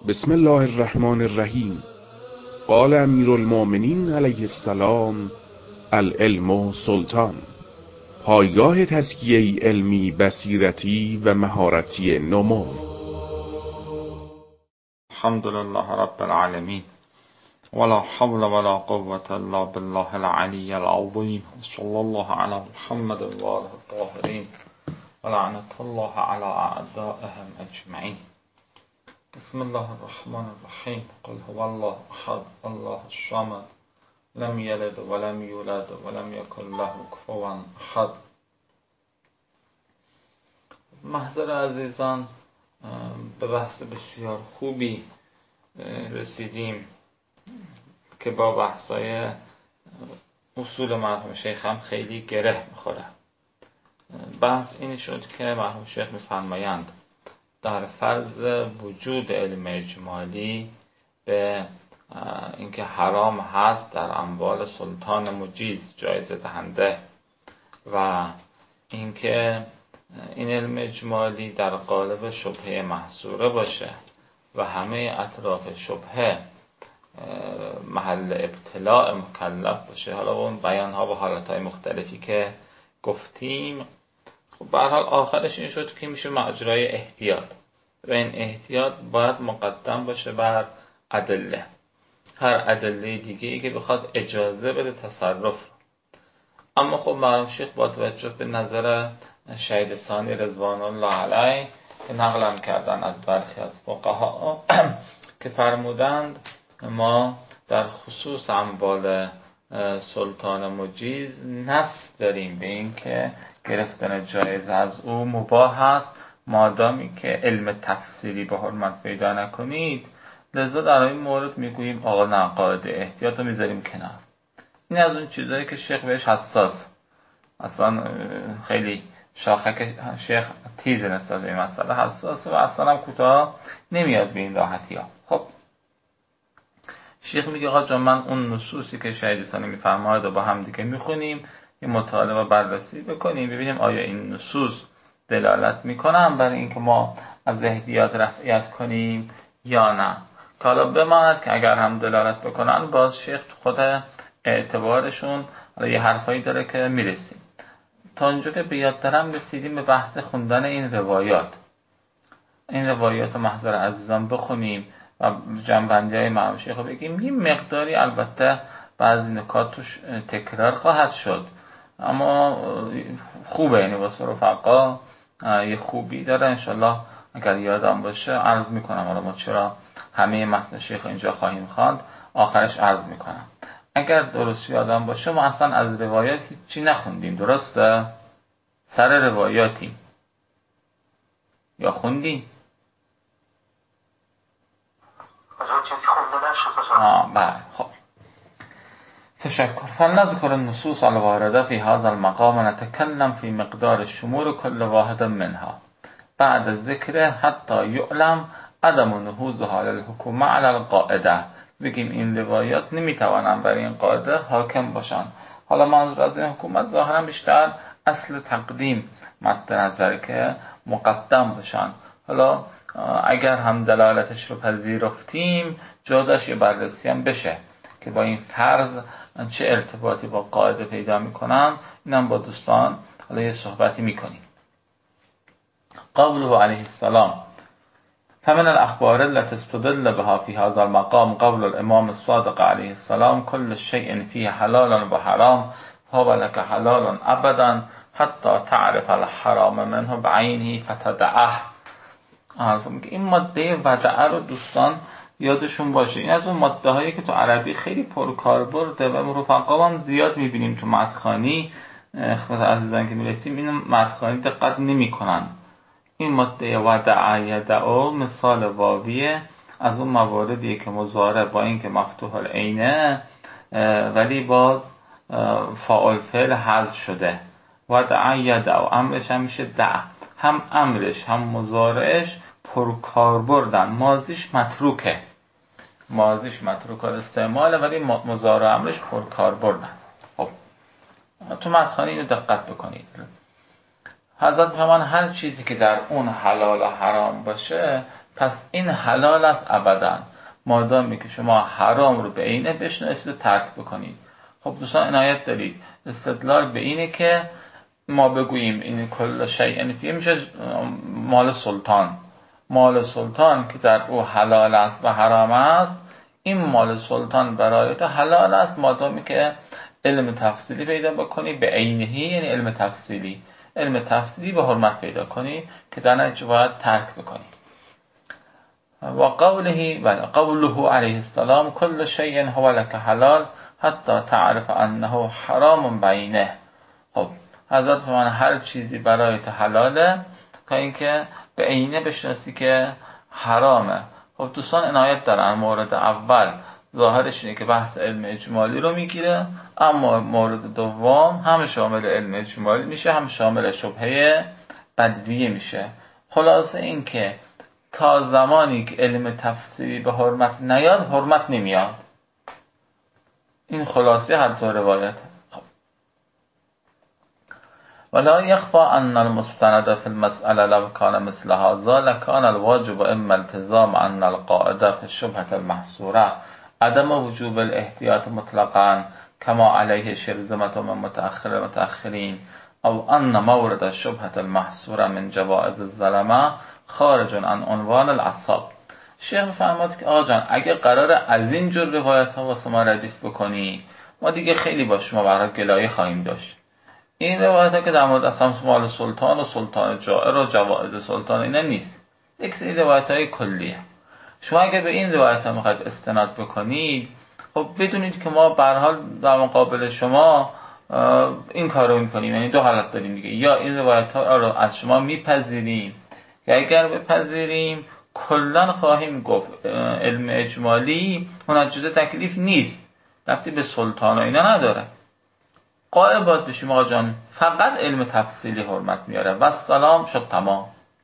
بسم الله الرحمن الرحیم. قال امیر المؤمنین علیه السلام: العلم سلطان. پایگاه تزکیه علمی، بصیرتی و مهارتی نمو. الحمد لله رب العالمین ولا حول ولا قوة الا بالله العلی العظیم. صلی الله علی محمد و آله الطاهرین و لعنت الله علی اعدائهم اجمعین. بسم الله الرحمن الرحیم. قل هو الله احد الله الصمد لم یلد ولم یولد ولم یکن له کفوا احد. محضر عزیزان، به بحث بسیار خوبی رسیدیم که با بحثای اصول مرحوم شیخ هم خیلی گره میخوره. بحث این شد که مرحوم شیخ میفرمایند در فرض وجود علم اجمالی به اینکه حرام هست در اموال سلطان مجیز جایزه دهنده و اینکه این علم اجمالی در قالب شبهه محصوره باشه و همه اطراف شبهه محل ابتلاع مکلف باشه. حالا اون بیان ها و حالت های مختلفی که گفتیم، خب به هر حال آخرش این شد که میشه مجرای احتیاط و این احتیاط باید مقدم باشه بر ادله، هر ادله دیگه ای که بخواد اجازه بده تصرف. اما خب مرحوم شیخ با توجه به نظر شهید ثانی رضوان الله علیه که نقلم کردن از برخی از فقها که فرمودند ما در خصوص اموال سلطان مجیز نص داریم به این که گرفتن جایزه از او مباح است مادامی که علم تفسیری به حرمت پیدا نکنید. لذا در این مورد میگوییم آقا نه، قاعده احتیاط رو میذاریم کنار. این از اون چیزایی که شیخ بهش حساس، اصلا خیلی شاخک شیخ تیز نسبت به این مسئله حساسه و اصلا هم کوتاه نمیاد به این راحتی ها. خب شیخ میگه آقا جان، من اون نصوصی که شهید ثانی میفرماید و با هم دیگه میخونیم، یه مطالعه و بررسی بکنیم ببینیم آیا این نصوص دلالت میکنن برای اینکه ما از احتیاط رفعیت کنیم یا نه. که حالا بماند که اگر هم دلالت بکنن، باز شیخ خود اعتبارشون حالا یه حرفایی داره که میرسیم. تا اونجا که به یاد دارم رسیدیم به بحث خوندن این روایات. این روایات محضر عزیزان بخونیم و جنبندی های مرحوم شیخ رو بگیم. یه مقداری البته بعضی نکات توش تکرار خواهد شد، اما خوبه، یعنی واسه رفقا یه خوبی داره. انشالله اگر یادم باشه عرض میکنم. حالا ما چرا همه متن شیخ اینجا خواهیم خواند، آخرش عرض میکنم. اگر درست یادم باشه ما اصلا از روایات هیچی نخوندیم، درسته؟ سر روایاتیم یا خوندیم؟ بله. خب تشکر. فلنذكر النصوص الواردة في هذا المقام ونتكلم في مقدار شمول كل واحد منها بعد ذكر حتى يعلم عدم نهوضها للحكومة على القاعدة. بگیم این روایات نمیتوانن برای این قاعده حاکم باشن. حالا منظور از این حکومت ظاهرا بیشتر اصل تقدیم مد نظر که مقدم باشن. حالا اگر هم دلالتش رو پذیرفتیم، جا داشت یه بررسی هم بشه که با این فرض چه ارتباطی با قاعده پیدا میکنن. اینم با دوستان حالا یه صحبتی میکنیم. قوله علیه السلام: فمن الاخبار التي استدل بها في هذا المقام قول الامام الصادق علیه السلام: كل شيء فيه حلال و حرام فهو لك حلال ابدا حتى تعرف الحرام منه بعینه فتدعه. این ماده ودعه رو دوستان یادشون باشه. این از اون ماده هایی که تو عربی خیلی پرکاربرده و رفقا هم زیاد میبینیم تو متن‌خوانی. خدمت عزیزان که میرسیم این متن‌خوانی دقت نمی‌کنن. این ماده ودعه یدعو مثال واویه از اون مواردیه که مضارع با این که مفتوح العینه ولی باز فاعل فعل حذف شده. ودعه یدعو امرش هم میشه دع، هم امرش هم مضارعش پرکاربردن. ماضیش متروکه، ماضیش متروک الاستعماله ولی مضارع امرش پرکاربردن. خب تو متن‌خوانی اینو دقت بکنید. حضرت فرمان هر چیزی که در اون حلال و حرام باشه پس این حلال است ابدا، مادامی که شما حرام رو به عینه بشناسید و ترک بکنید. خب دوستان عنایت دارید، استدلال به اینه که ما بگوییم این کل شیء فیه میشه مال سلطان. مال سلطان که در او حلال است و حرام است، این مال سلطان برای تو حلال است مادامی که علم تفصیلی پیدا بکنی به عینهی، یعنی علم تفصیلی به حرمت پیدا کنی که در نتیجه باید ترک بکنی. و قوله علیه السلام کل شیء هو لک حلال حتی تعرف انه حرام بینه. خب حضرت فرمان هر چیزی برای تو حلاله تا اینکه به عینه بشناسی که حرامه. خب دوستان عنایت دارن، مورد اول ظاهرش اینه که بحث علم اجمالی رو میگیره، اما مورد دوم هم شامل علم اجمالی میشه هم شامل شبهه بدویه میشه. خلاصه این که تا زمانی که علم تفسیری به حرمت نیاد، حرمت نمیاد. این خلاصه هر دو روایت. ولا يخفى ان المستند في المسألة لو كان مثل هذا لكان الواجب اما التزام ان القاعدة في الشبهة المحصورة عدم وجوب الاحتياط مطلقا كما عليه شرذمة من متأخرين او ان مورد الشبهة المحصورة من جوائز الظلمة خارج عن عنوان الاصحاب. شیخ می‌فرماد که آقا جان اگه قرار از این جور روایت ها واسه ما ردیف بکنی، ما دیگه خیلی با شما برای گلایه خواهیم داشت. این روایت ها که در مورد اصلا مال سلطان و سلطان جائر و جوائز سلطان اینا نیست، یک سری روایت های کلیه. شما اگه به این روایت ها میخواید استناد بکنید، خب بدونید که ما به هر حال در مقابل شما این کار رو میکنیم. یعنی دو حالت داریم دیگه، یا این روایت ها رو از شما میپذیریم، یا اگر بپذیریم کلن خواهیم گفت علم اجمالی منجز تکلیف نیست، ربطی به سلطان و اینا نداره. قائل باید بشیم آقا جان فقط علم تفصیلی حرمت میاره و سلام شد تمام.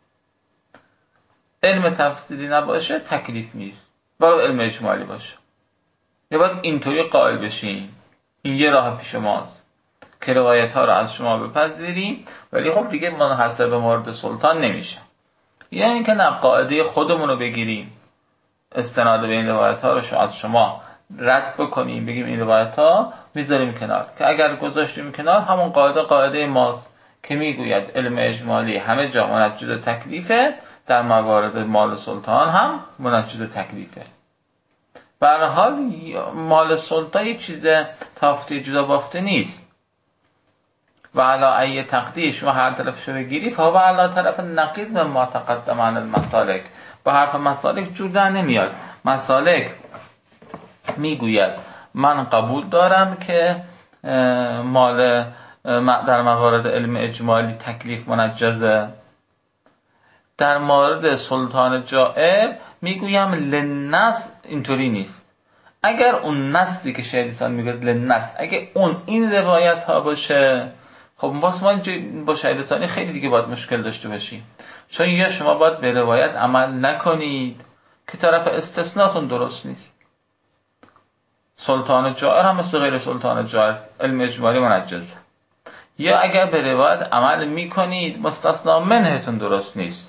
علم تفصیلی نباشه تکلیف نیست، باید علم اجمالی باشه. یا باید اینطوری قائل بشیم این یه راه پیش ماست که روایت ها رو از شما بپذیریم ولی خب دیگه منحصر به مورد سلطان نمیشه. یا اینکه نه، قاعده خودمون رو بگیریم، استناد به این روایت ها رو از شما رد بکنیم، بگیم این روایت ها میذاریم کنار، که اگر گذاشتیم کنار همون قاعده ماست که میگوید علم اجمالی همه جا منجز تکلیفه، در موارد مال سلطان هم منجز تکلیفه. به هر حال مال سلطان یک چیز تافته جدا بافته نیست. و علا ای تقدیر شما هر طرفشو بگیری فهو علا طرف نقیض ما تقدم عن المسالک. با حرف مسالک جور در نمیاد. مسالک میگوید من قبول دارم که مال در موارد علم اجمالی تکلیف منجزه. در مورد سلطان جائر میگویم للنص اینطوری نیست. اگر اون نصی که شیخ الاسلام میگه للنص، اگه اون این روایت ها باشه، خب واسه ما با شیخ الاسلام خیلی دیگه باید مشکل داشته باشیم، چون یا شما باید به روایت عمل نکنید که طرف استثناتون درست نیست. سلطان جائر هم مثل غیر سلطان جائر علم اجمالی منجزه. یا اگر به روایت عمل میکنید مستثنا منهتون درست نیست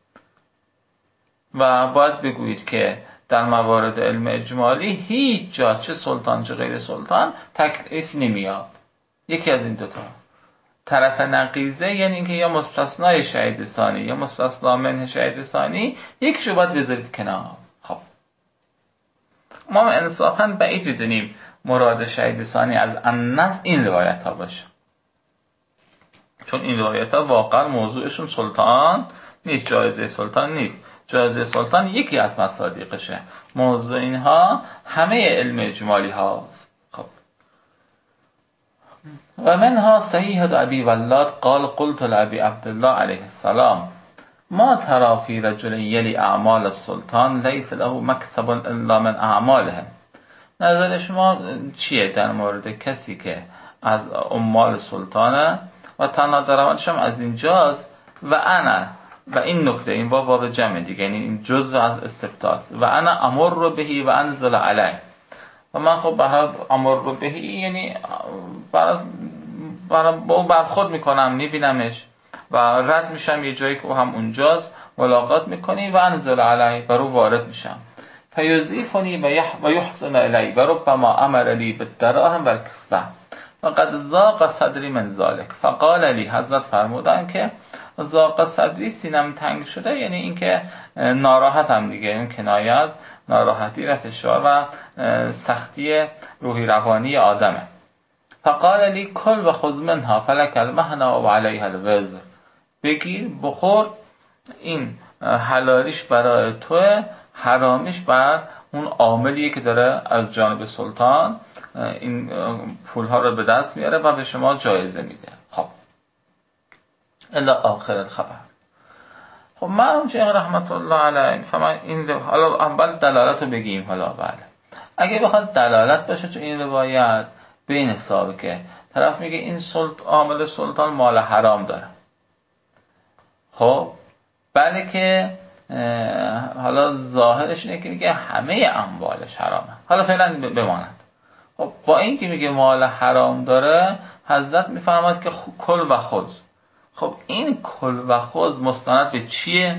و باید بگویید که در موارد علم اجمالی هیچ جا چه سلطان چه غیر سلطان تکلیف نمیاد. یکی از این دوتا طرف نقیضه، یعنی اینکه یا مستثنای شهید ثانی یا مستثنا منه شهید ثانی، یکیشو باید بذارید کنار. خب ما انصافا بعید بدونیم مراد شهید ثانی از النص این روایت ها باشه، چون این روایت ها واقعا موضوعشون سلطان نیست، جایزه سلطان نیست. جایزه سلطان یکی از مصادیقشه، موضوع اینها همه علم اجمالی هاست. خب و منها صحیح ابی ولاد قال قلت لابی عبدالله علیه السلام ما ترى فی رجل یلی اعمال السلطان لیس له مکسب الا من اعمالهم. نظر شما چیه در مورد کسی که از عمال سلطانه و تنها درآمدش هم از اینجاست و انا، و این نکته این باب جمع دیگه، یعنی این جزء از استفتاست، و انا امر بهی و انزل علیه، و من خب به هر امر بهی یعنی با برخورد میکنم، میبینمش و رد میشم یه جایی که او هم اونجاست، ملاقات میکنی و انزل علی، بر او وارد میشم. فیضیفنی و یحسن الی و ربما امر لی بالدراهم و الکسوة و قد ضاق صدری من ذلك فقال لی، حضرت فرمودن که ضاق صدری، سینم تنگ شده، یعنی اینکه ناراحتم دیگه، این کنایه از ناراحتی و فشار و سختی روحی روانی آدمه. فقال لی کل و خذ منها فلک المهنا و علیها الوزر، بگیر بخور، این حلالیش برای توه، حرامیش بر اون عاملیه که داره از جانب سلطان این پولها رو به دست میاره و به شما جایزه میده. خب الی آخر الخبر. خب مرحوم شیخ رحمت الله علیه فمن این حالا اول دلالت رو بگیم. حالا بله، اگه بخواد دلالت باشه تو این روایت به این حسابه که طرف میگه این عامل سلطان مال حرام داره، خب بله که حالا ظاهرش اینه که میگه همه اموالش حرامه، حالا فعلا بماند. خب با این که میگه مال حرام داره، حضرت میفرماد که کل و خذ. خب این کل و خذ مستند به چیه؟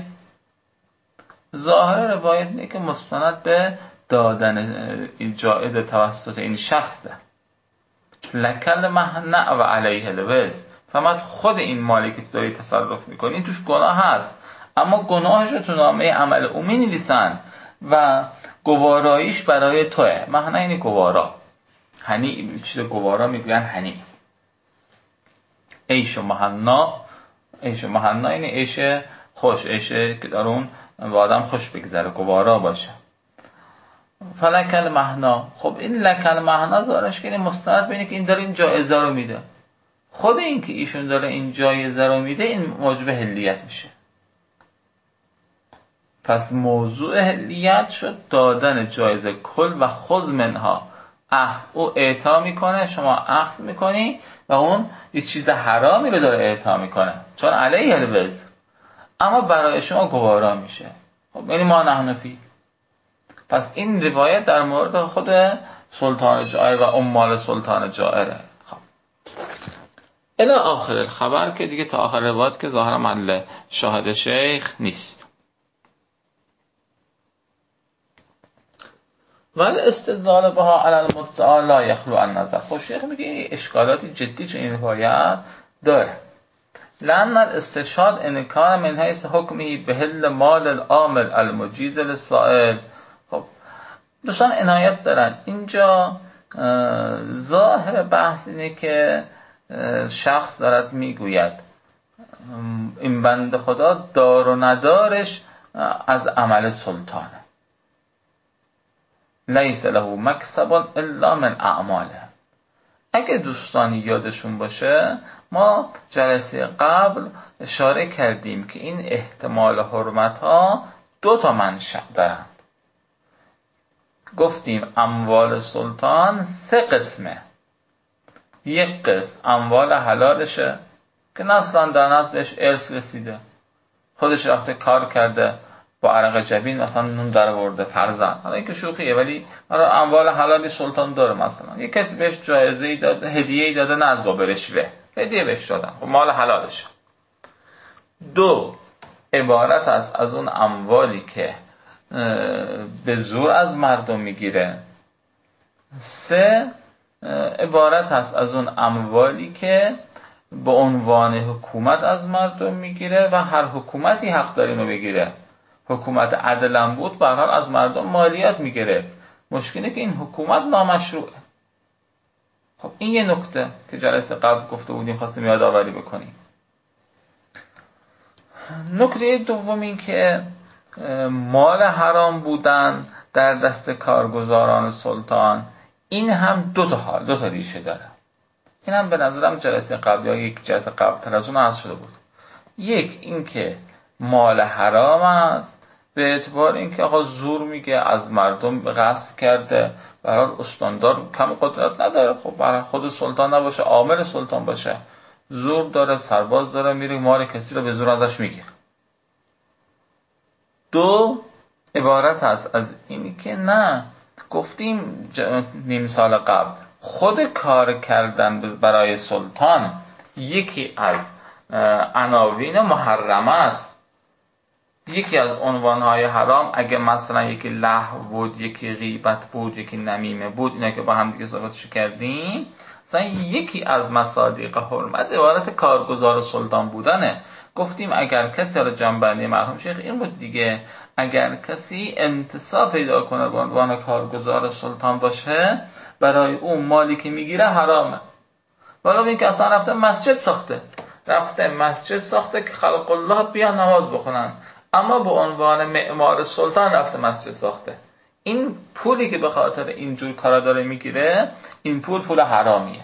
ظاهر روایت اینه که مستند به دادن جایزه توسط این شخصه. لکل مهنع و علیه الوزر، فهمت خود این مالی که داری تصرف میکنی این توش گناه هست، اما گناهش رو تو نامه عمل او می‌نویسن و گواراییش برای توه. مهنع یعنی گوارا، هنی چیز گوارا میگن هنی. عیش و مهنا، عیش و مهنا یعنی عیش خوش، عیش که در اون با آدم خوش بگذره، گوارا باشه. فلکل مهنا، خب این لکل مهنا زارش که این مستند بینه که این داره این جایزه رو میده. خود این که ایشون داره این جایزه رو میده این موجب حلیت میشه. پس موضوع حلیت شد دادن جایزه. کل و خذ منها، او اعطا میکنه، شما اخذ میکنی و اون یه چیز حرامی رو داره اعطا میکنه چون علیه الوزر، اما برای شما گوارا میشه. خب یعنی ما نحن فی. پس این روایت در مورد خود سلطان جائر و عمال سلطان جائره. خب الی آخر الخبر که دیگه تا آخر روایت که ظاهرا محل شاهد شیخ نیست. ولی استدلال بها علی المدعی لا یخلو عن نظر. خب شیخ میگه اشکالاتی جدی تو این روایت داره. لأن الاستشهاد ان کان من حیث حکمی بحل مال العامل المجیز للسائل. خب دوستان عنایت دارن، اینجا ظاهر بحث اینه که شخص دارد میگوید این بنده خدا دار و ندارش از عمل سلطانه، لیس له مکسب الا من اعماله. اگه دوستانی یادشون باشه ما جلسه قبل اشاره کردیم که این احتمال حرمت ها 2 منشأ دارند. گفتیم اموال سلطان 3 قسمه. یک قسم اموال حلالشه که نسلا در نسل بهش ارث رسیده، خودش رفته کار کرده با عرق جبین مثلا نون در آورده فرزند، حالا این که شوخیه ولی اموال حلالی سلطان داره. مثلا یک کسی بهش جایزه‌ای داده، هدیه‌ای داده، نه از باب رشوه هدیه بهش دادن، خب مال حلالشه. 2 عبارت است از اون اموالی که به زور از مردم میگیره. 3 عبارت است از اون اموالی که به عنوان حکومت از مردم میگیره و هر حکومتی حق داره اینو بگیره. حکومت عدلم بود به هر حال از مردم مالیات میگرفت، مشکلی که این حکومت نامشروعه. خب این یه نکته که جلسه قبل گفته بودیم خواستیم یادآوری بکنیم. نکته دوم این که مال حرام بودن در دست کارگزاران سلطان این هم 2 تا ریشه داره. این هم به نظرم جلسه قبل یا یک جلسه قبل تر از اون عرض شده بود. یک این که مال حرام است به اعتبار اینکه آقا زور میگه از مردم غصب کرده، برای استاندار کم قدرت نداره، خب برای خود سلطان نباشه عامل سلطان باشه، زور داره، سرباز داره، میره مال کسی رو به زور ازش میگیره. 2 عبارت هست از اینی که نه، گفتیم نیم سال قبل خود کار کردن برای سلطان یکی از عناوین محرمه است. یکی از عنوانهای حرام اگه مثلا یکی لهو بود، یکی غیبت بود، یکی نمیمه بود، اینا که با هم دیگه صحبتش کردیم، مثلا یکی از مصادیق حرمت عبارت کارگزار سلطان بودنه. گفتیم اگر کسی را جنبندی مرحوم شیخ این بود دیگه، اگر کسی انتصاب پیدا کنه به عنوان کارگزار سلطان باشه، برای اون مالی که میگیره حرامه. والا این که اصلا رفته مسجد ساخته که خلق الله بیان نماز بخونن، اما به عنوان معمار سلطان رفته مسجد ساخته. این پولی که به خاطر اینجور کارا داره میگیره، این پول حرامیه.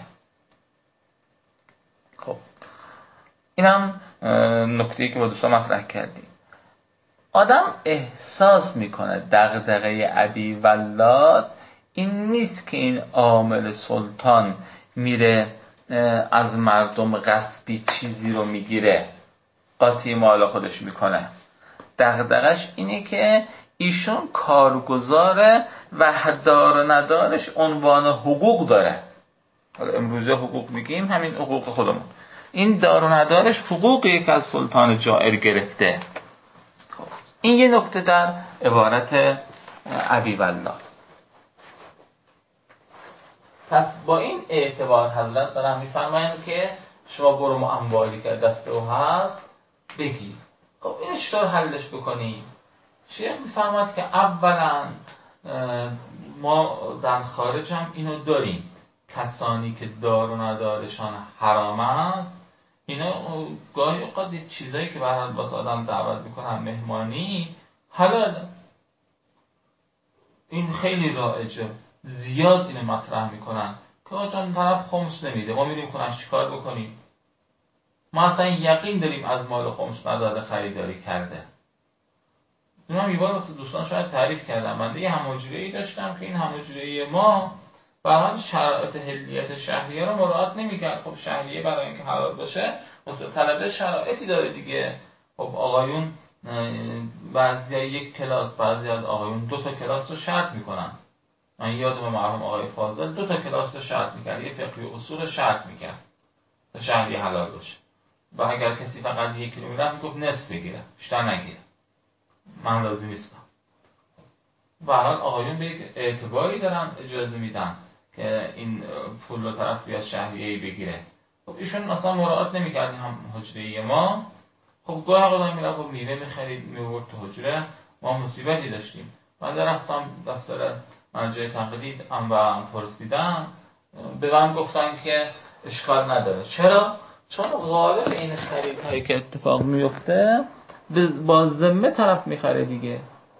خب اینم نکته‌ای که با دوستان مطرح کردیم. آدم احساس میکنه دغدغه ابی ولاد این نیست که این عامل سلطان میره از مردم غصبی چیزی رو میگیره، قاطی مال خودش میکنه. دغدغش اینه که ایشون کارگزاره و دار و ندارش عنوان حقوق داره. حالا امروزه حقوق میگیم، همین حقوق خودمون. این دار و ندارش حقوقی که از سلطان جائر گرفته. خب این یه نکته در عبارت ابی والله. پس با این اعتبار حضرت دارم میفرمایند که شما برو اموالی که دست او هست بگیر. خب این چطور حلش بکنیم؟ شیخ میفرماید که اولا ما در خارج هم اینو داریم، کسانی که دار و ندارشان حرام است، اینا گاهی اوقات یه چیزایی که برای واسه آدم دعوت میکنن مهمانی حلال، این خیلی رایجه، زیاد اینو مطرح میکنن که آجان طرف خمس نمیده، ما میریم خونش چیکار بکنیم؟ ما اصلا یقین داریم از مال خمس نداده خریداری کرده. من یه بار واسه دوستان شاید تعریف کردم، من یه هماجره‌ای داشتم که این هماجره ما برای شرایط حلیت شهریه رو مراعات نمی‌کرد. خب شهریه برای اینکه حلال باشه واسه طلبه شرایطی داره دیگه. خب آقایون بعضیا یک کلاس، بعضی از آقایون 2 تا کلاس رو شرط میکنن. من یادم مرحوم آقای فاضل 2 تا کلاس رو شرط میکرد، یه فقه اصول رو شرط میکرد تا شهریه حلال باشه. و اگر کسی فقط 1 کیلو میرفت میگفت نصف بگیره، بیشتر نگیره، من راضی نیستم. و الان آقایون به یک اعتباری دارن اجازه میدن که این پول رو طرف بیاد شهریه‌ای بگیره. خب ایشون اصلا مراعات نمی‌کردن هم حجره ما. خب گاه آقا میرفت خب میوه می‌خرید میورد تو حجره، ما مصیبتی داشتیم. من رفتم دفتر مرجع تقلید و پرسیدم، به من گفتن که اشکال نداره. چرا؟ چون غالب این خریدهایی که اتفاق میفته با ذمه طرف میخره دیگه.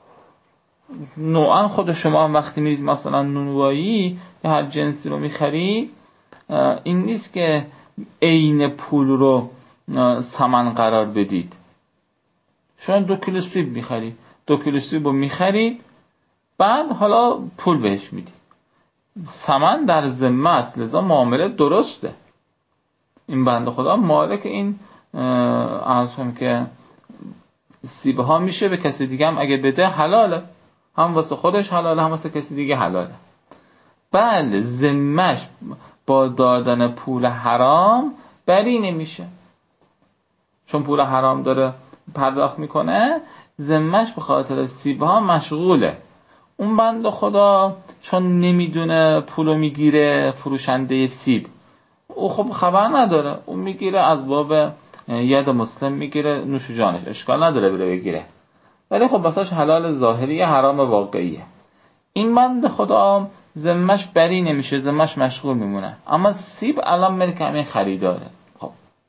نوعا خود شما هم وقتی میرید مثلا نونوایی یا هر جنسی رو میخرید، این نیست که عین پول رو ثمن قرار بدید. شما 2 کیلو سیب میخرید، 2 کیلو سیب رو میخرید، بعد حالا پول بهش میدید، ثمن در ذمه است، لذا معامله درسته. این بنده خدا مالک این عرضم که سیب ها میشه، به کسی دیگه هم اگه بده حلاله، هم واسه خودش حلاله هم واسه کسی دیگه حلاله. بله ذمه‌اش با دادن پول حرام بری نمیشه، چون پول حرام داره پرداخت میکنه، ذمه‌اش به خاطر سیب ها مشغوله. اون بنده خدا چون نمیدونه پولو میگیره فروشنده سیب، او خب خبر نداره، اون میگیره از باب ید مسلم میگیره، نوش جانش، اشکال نداره بره بگیره، ولی خب واسش حلال ظاهری، حرام واقعیه. این بنده خدا ذمه‌اش بری نمیشه، ذمه‌اش مشغول میمونه. اما سیب الان ملک همین خریداره. خب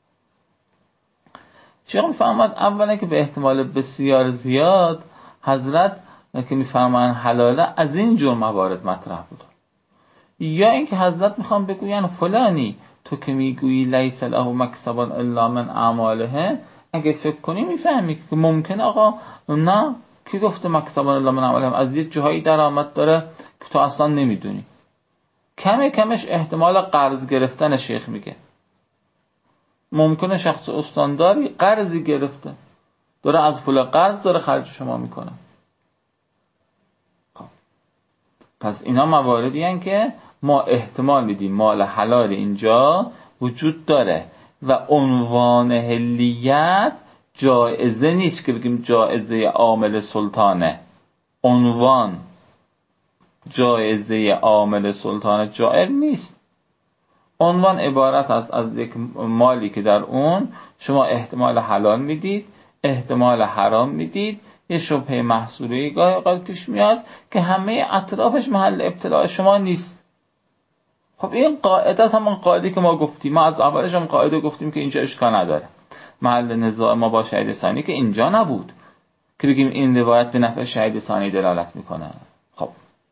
شیخ میفرماد اولا که به احتمال بسیار زیاد حضرت که میفرمان حلاله از این جور موارد مطرح بود، یا اینکه حضرت میخوام بگوین فلانی تو که میگویی لیس له مکسب الا من اعماله، اگه فکر کنی میفهمی که ممکنه آقا نه، کی گفته مکسب الا من اعماله، از یه جایی درآمد داره که تو اصلا نمیدونی. کمش احتمال قرض گرفتن. شیخ میگه ممکنه شخص استانداری قرضی گرفته، داره از پول قرض داره خرج شما میکنه. خب پس اینا مواردی هستن که ما احتمال میدیم مال حلال اینجا وجود داره، و عنوان حلیت جایزه نیست که بگیم جایزه عامل سلطانه. عنوان جایزه عامل سلطانه جائر نیست. عنوان عبارت است از یک مالی که در اون شما احتمال حلال میدید، احتمال حرام میدید، یه شبهه محصولی گاهی اوقات پیش میاد که همه اطرافش محل ابتلاع شما نیست. خب این قاعده است، همون قاعده که ما گفتیم، ما از اولش هم قاعده گفتیم که اینجا اشکال نداره. محل نزاع ما با شهید ثانی که اینجا نبود که بگیم این روایت به نفع شهید ثانی دلالت میکنه. خب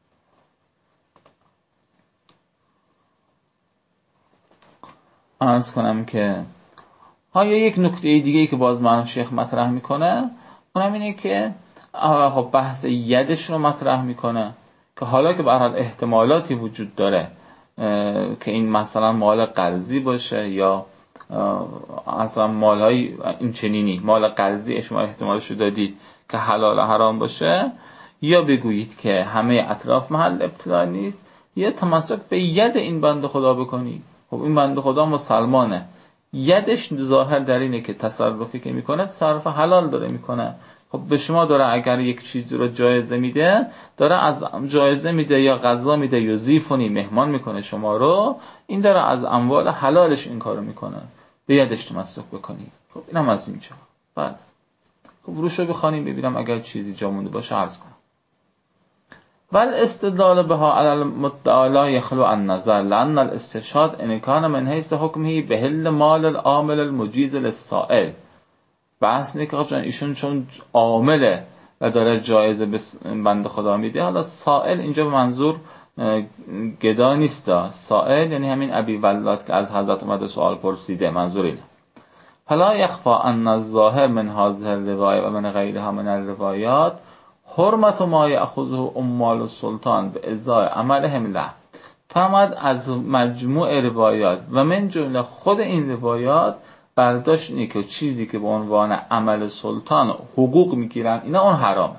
عرض کنم که یک نکته دیگه که باز من شیخ مطرح میکنه اونم اینه که خب بحث یدش رو مطرح میکنه که حالا که به هر حال احتمالاتی وجود داره که این مثلا مال قرضی باشه یا اصلا مالهای این چنینی، مال قرضی شما احتمالش رو دادید که حلال و حرام باشه، یا بگویید که همه اطراف محل ابتلا نیست، یا تمسک به ید این بنده خدا بکنید. خب این بنده خدا مسلمانه، یدش ظاهر در اینه که تصرفی که میکنه تصرف حلال داره میکنه. خب به شما داره اگر یک چیزی رو جایزه میده، داره از جایزه میده یا غذا میده یا زیفونی مهمان میکنه شما رو، این داره از اموال حلالش این کارو میکنه، به یدش تمسک بکنید. خب اینم از اینجا. بعد خب روشو بخوانیم ببینم اگر چیزی جا مونده باشه عرض کنم. بل استدلال بها علی المدعی لا یخلو عن نظر لان الاستشهاد ان کان من حیث حکمه بحل مال العامل المجیز للسائل. بحث اینه که ایشون چون عامله و داره جایزه به بنده خدا میده، حالا سائل اینجا به منظور گدا نیست، سائل یعنی همین ابی ولاد که از حضرت اومده سوال پرسیده، منظور اینه. فلا یخفا ان الظاهر من هذه الروایه و من غیرها من الروایات حرمت ما یأخذه عمال السلطان به ازای عملهم له. فرمود از مجموع روایات و من جمله خود این روایات برداشت اینه که چیزی که به عنوان عمل سلطان حقوق میگیرن اینا اون حرامه.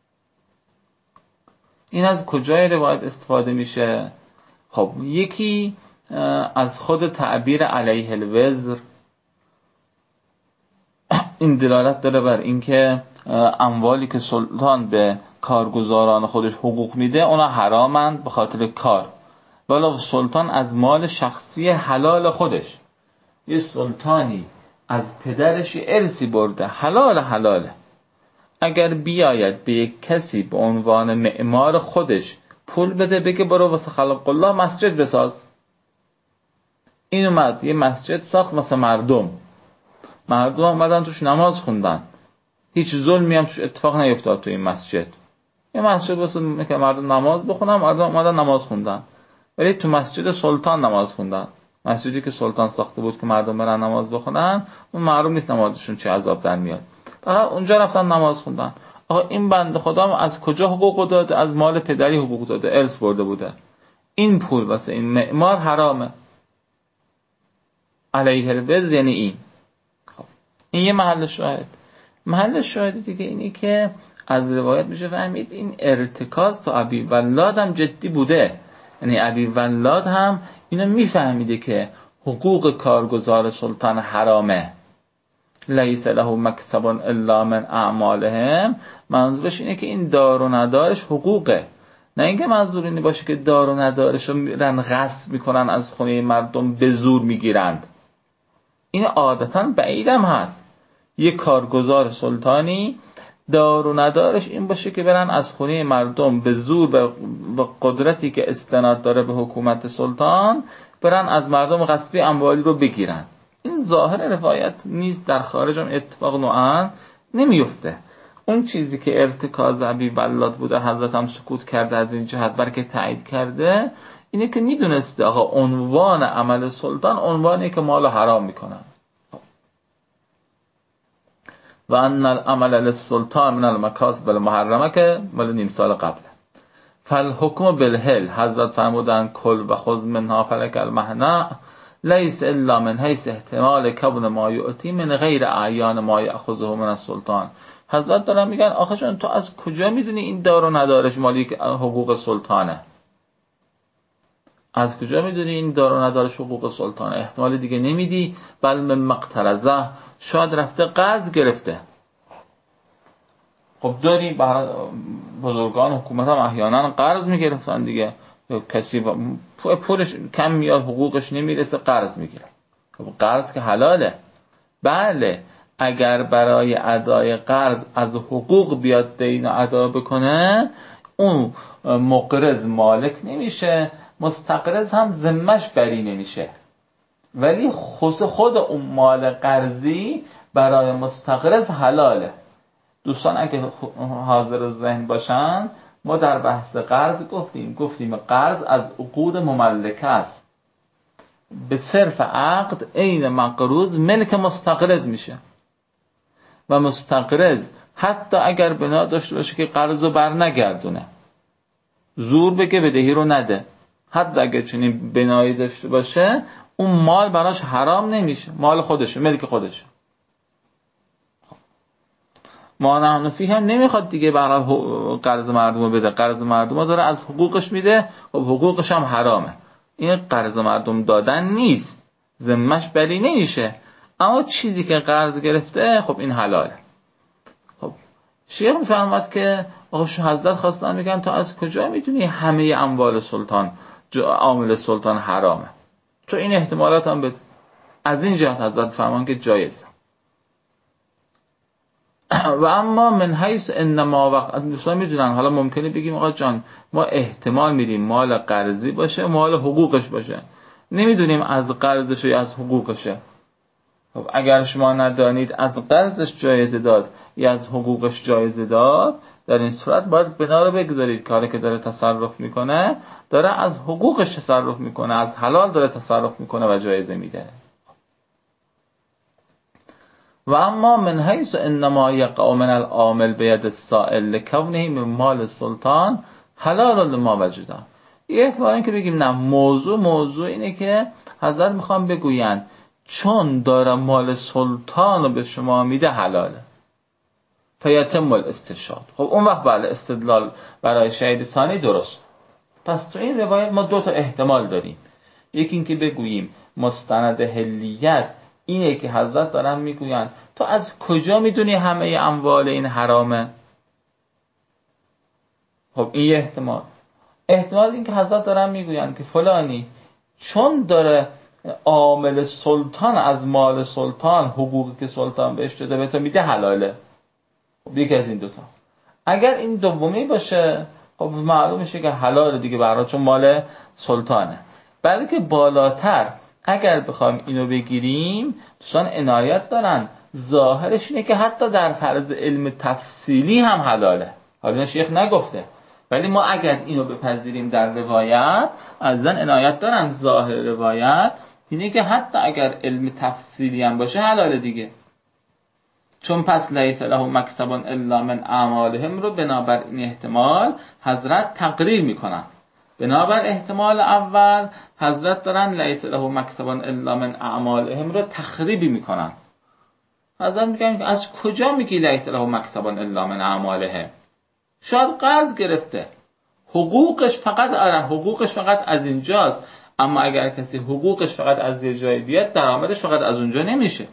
این از کجای روایت استفاده میشه؟ خب یکی از خود تعبیر علیه الوزر، این دلالت داره بر اینکه اموالی که سلطان به کارگزاران خودش حقوق میده اونا حرامند به خاطر کار، ولی سلطان از مال شخصی حلال خودش، یه سلطانی از پدرش ارثی برده حلاله، اگر بیاید به یک کسی به عنوان معمار خودش پول بده بگه برو واسه خلق الله مسجد بساز، این اومد یه مسجد ساخت مثل مردم اومدن توش نماز خوندن، هیچ ظلمی هم توش اتفاق نیفتاد تو این مسجد، یه مسجد واسه که مردم نماز بخونن، مردم اومدن نماز خوندن، ولی تو مسجد سلطان نماز خوندن، مسجدی که سلطان ساخته بود که مردم برن نماز بخونن، اون معلوم نیست نمازشون چه عذاب در میاد، فقط اونجا رفتن نماز خوندن. آقا این بنده خدا از کجا حقوق داده؟ از مال پدری حقوق داده، ارث برده بوده، این پول واسه این معمار حرامه. علیه الوزر یعنی این. خب این یه محل شاهد دیگه اینی که از روایت میشه فهمید این ارتکاز تا ابی ولاد هم جدی بوده، یعنی ابی ولاد هم اینو میفهمیده که حقوق کارگزار سلطان حرامه، لیس له مکسب الا من اعمالهم، منظورش اینه که این دار و ندارش حقوقه، نه اینکه منظور اینه باشه که دار و ندارش رو میرن غصب میکنن از خونه مردم به زور میگیرند. این عادتا بعیدم هست یک کارگزار سلطانی دار و ندارش این باشه که برن از خونه مردم به زور و قدرتی که استناد داره به حکومت سلطان برن از مردم غصبی اموالی رو بگیرن. این ظاهر روایت نیست، در خارج هم اتفاق نوعا نمیفته. اون چیزی که ارتکاز ابی ولاد بوده حضرت هم سکوت کرده از این جهت برکه تایید کرده اینه که میدونسته آقا عنوان عمل سلطان عنوانی که مال حرام میکنن و ان العمل للسلطان من المکاسب المحرمه که مال نیم سال قبل. فالحکم بالحل، حضرت فرمودن کل و خذ منها فلک المهنه لیس الا من حیث احتمال کون ما یؤتی من غیر اعیان ما یأخذه من السلطان. حضرت دارن میگن آخه جان تو از کجا میدونی این دار و ندارش مالی حقوق سلطانه؟ از کجا میدونی این دار و ندارش حقوق سلطان؟ احتمال دیگه نمیدی. بل من مقترضه، شاید رفته قرض گرفته. خب داریم برای بزرگان حکومت هم احیانا قرض میگرفتن دیگه، کسی پولش کم میاد حقوقش نمیرسه قرض میگیره. خب قرض که حلاله. بله اگر برای ادای قرض از حقوق بیاد دین ادا بکنه، اون مقرض مالک نمیشه، مستقرض هم ذمش بری نمیشه، ولی خود اون مال قرضی برای مستقرض حلاله. دوستان اگه حاضر ذهن باشن، ما در بحث قرض گفتیم قرض از عقود مملکه است، به صرف عقد عین مقروض ملک مستقرض میشه و مستقرض حتی اگر بنا داشته باشه که قرض رو بر نگردونه، زور بگه بدهی رو نده، حتی اگر چنین بنایی داشته باشه، اون مال براش حرام نمیشه، مال خودشه، ملک خودشه. ما نحنفی هم نمیخواد دیگه برای قرض مردم رو بده، قرض مردم رو داره از حقوقش میده، خب حقوقش هم حرامه. این قرض مردم دادن نیست، ذمش بری نمیشه، اما چیزی که قرض گرفته خب این حلاله. خب شیخ میفرماد که آقا حضرت خواستن میگن تو از کجا میدونی همه اموال سلطان عامل سلطان حرامه؟ تو این احتمالات هم بده. از این جهت حضرت فرمان که جایزه. و اما من حیث انما وقت دوستان میدونن، حالا ممکنه بگیم آقا جان ما احتمال میدیم مال قرضی باشه مال حقوقش باشه، نمیدونیم از قرضش یا از حقوقشه. خب اگر شما ندانید از قرضش جایزه داد یا از حقوقش جایزه داد، در این صورت باید بنا رو بگذارید کاری که داره تصرف میکنه داره از حقوقش تصرف میکنه، از حلال داره تصرف میکنه و جایزه میده. و اما من حیث انما یقع من العامل بید السائل لکونه من مال سلطان حلال لما وجده. یه احتمال که بگیم نه، موضوع اینه که حضرت میخوام بگوین چون داره مال سلطان رو به شما میده حلاله، فیتم الاستشهاد. خب اون وقت بله استدلال برای شهید ثانی درست. پس تو این روایت ما دو تا احتمال داریم. یکی این که بگوییم مستند حلیت اینه که حضرت دارن میگوین تو از کجا میدونی همه اموال این حرامه؟ خب این یه احتمال. احتمال این که حضرت دارن میگوین که فلانی چون داره عامل سلطان از مال سلطان حقوقی که سلطان بهش داده به تو میده حلاله. خب یکی از این دوتا. اگر این دومی باشه خب معلوم میشه که حلاله دیگه، برای چون مال سلطانه. بلکه بالاتر اگر بخوایم اینو بگیریم، دوستان عنایت دارن ظاهرش اینه که حتی در فرض علم تفصیلی هم حلاله. حالا شیخ نگفته، ولی ما اگر اینو بپذیریم در روایت، ازن عنایت دارن ظاهر روایت اینه که حتی اگر علم تفصیلی هم باشه حلاله دیگه. چون پس لیس له مکسب الا من اعمالهم رو بنابر این احتمال حضرت تقریر میکنن. بنابر احتمال اول حضرت دارن لیس له مکسب الا من اعمالهم رو تخریبی میکنن. حضرت میگن از کجا میگی لیس له مکسب الا من اعمالهم؟ شاید قرض گرفته، حقوقش فقط از اینجاست، اما اگر کسی حقوقش فقط از یه جایی بیاد درآمدش فقط از اونجا نمیشه.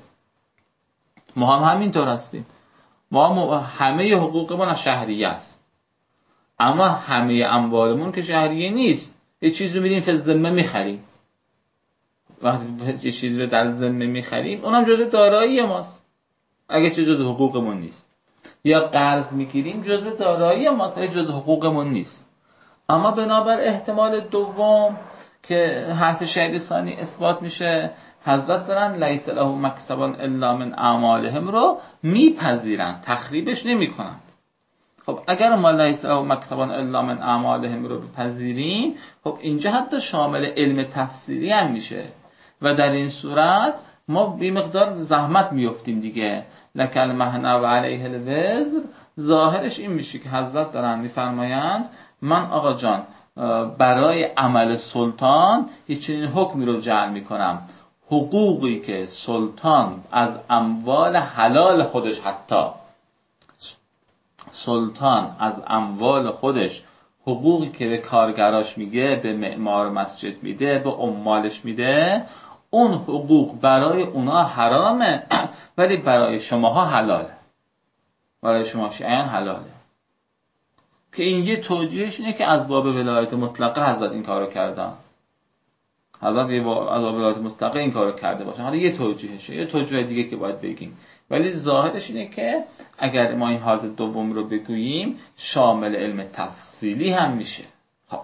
ما هم همینطور هستیم. ما همه حقوقمون از شهریه است، اما همه اموالمون که شهریه نیست. یه چیزی رو میریم فزمه میخریم، وقتی یه چیزی رو در ذمه میخریم اونم جزء دارایی ماست اگه چه جزء حقوقمون نیست. یا قرض میگیریم جزء دارایی ماست اگه جزء حقوقمون نیست. اما بنابر احتمال دوم که حرف شهید ثانی اثبات میشه، حضرت دارن لیس له مکسب الا من اعمالهم رو میپذیرن، تخریبش نمیکنن. خب اگر ما لیس له مکسب الا من اعمالهم رو بپذیریم، خب اینجا حتی شامل علم تفسیری هم میشه و در این صورت ما بی مقدار زحمت میفتیم دیگه. لکل محنه و علیه الوزر، ظاهرش این میشه که حضرت دارن میفرمایند من آقا جان برای عمل سلطان هیچ چنین حکمی رو جعل میکنم، حقوقی که سلطان از اموال حلال خودش، حتی سلطان از اموال خودش حقوقی که به کارگراش میگه، به معمار مسجد میده، به عمالش میده، اون حقوق برای اونا حرامه ولی برای شماها حلاله، برای شما شیعیان حلاله. که این یه توجیهش اینه که از باب ولایت مطلقه حضرت این کارو کردن، حضرت از باب ولایت مطلقه این کارو کرده باشه. حالا یه توجیهشه، یه توجیه دیگه که باید بگیم، ولی ظاهرش اینه که اگر ما این حالت دوم رو بگوییم شامل علم تفصیلی هم میشه. خب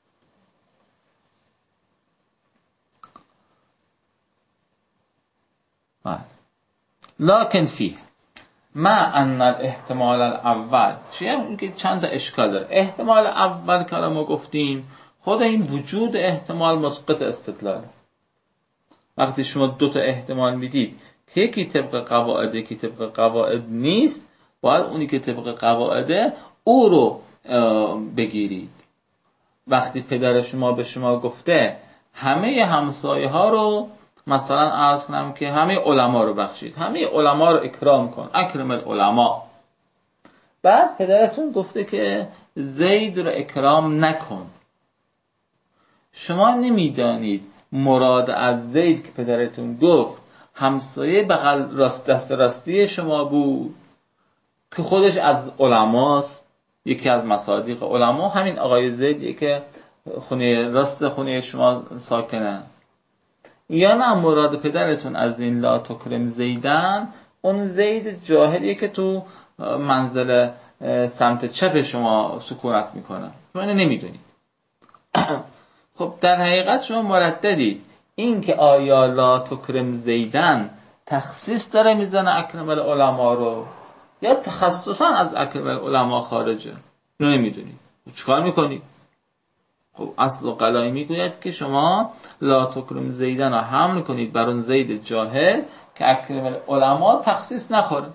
لکن فیه ما ان الاحتمال الاول چیه؟ اون که چند تا اشکال داره. احتمال اول که ما گفتیم خود این وجود احتمال مسقط استدلال. وقتی شما دو تا احتمال میدید که یکی طبق قواعده یکی طبق قواعد نیست، باید اونی که طبق قواعده او رو بگیرید. وقتی پدر شما به شما گفته همه همسایه ها رو مثلا عرض کنم که همه علما رو بخشید، همه علما رو اکرام کن، اکرم العلماء، بعد پدرتون گفته که زید رو اکرام نکن، شما نمیدانید مراد از زید که پدرتون گفت همسایه بغل راست دست راستی شما بود که خودش از علماست، یکی از مصادیق علما، همین آقای زیدیه که خونه راست خونه شما ساکنه. یا نه مراد پدرتون از این لا تکرم زیدن اون زید جاهلیه که تو منزل سمت چپ شما سکونت میکنه، شما اینو نمیدونید. خب در حقیقت شما مرددید این که آیا لا تکرم زیدن تخصیص داره میزنه اکرم العلماء رو یا تخصصا از اکرم العلماء خارجه، نمیدونید. چیکار میکنید؟ خب اصل قلایی میگوید که شما لا تکرم زیدن رو حمل کنید بر اون زید جاهل که اکرم العلماء تخصیص نخوره.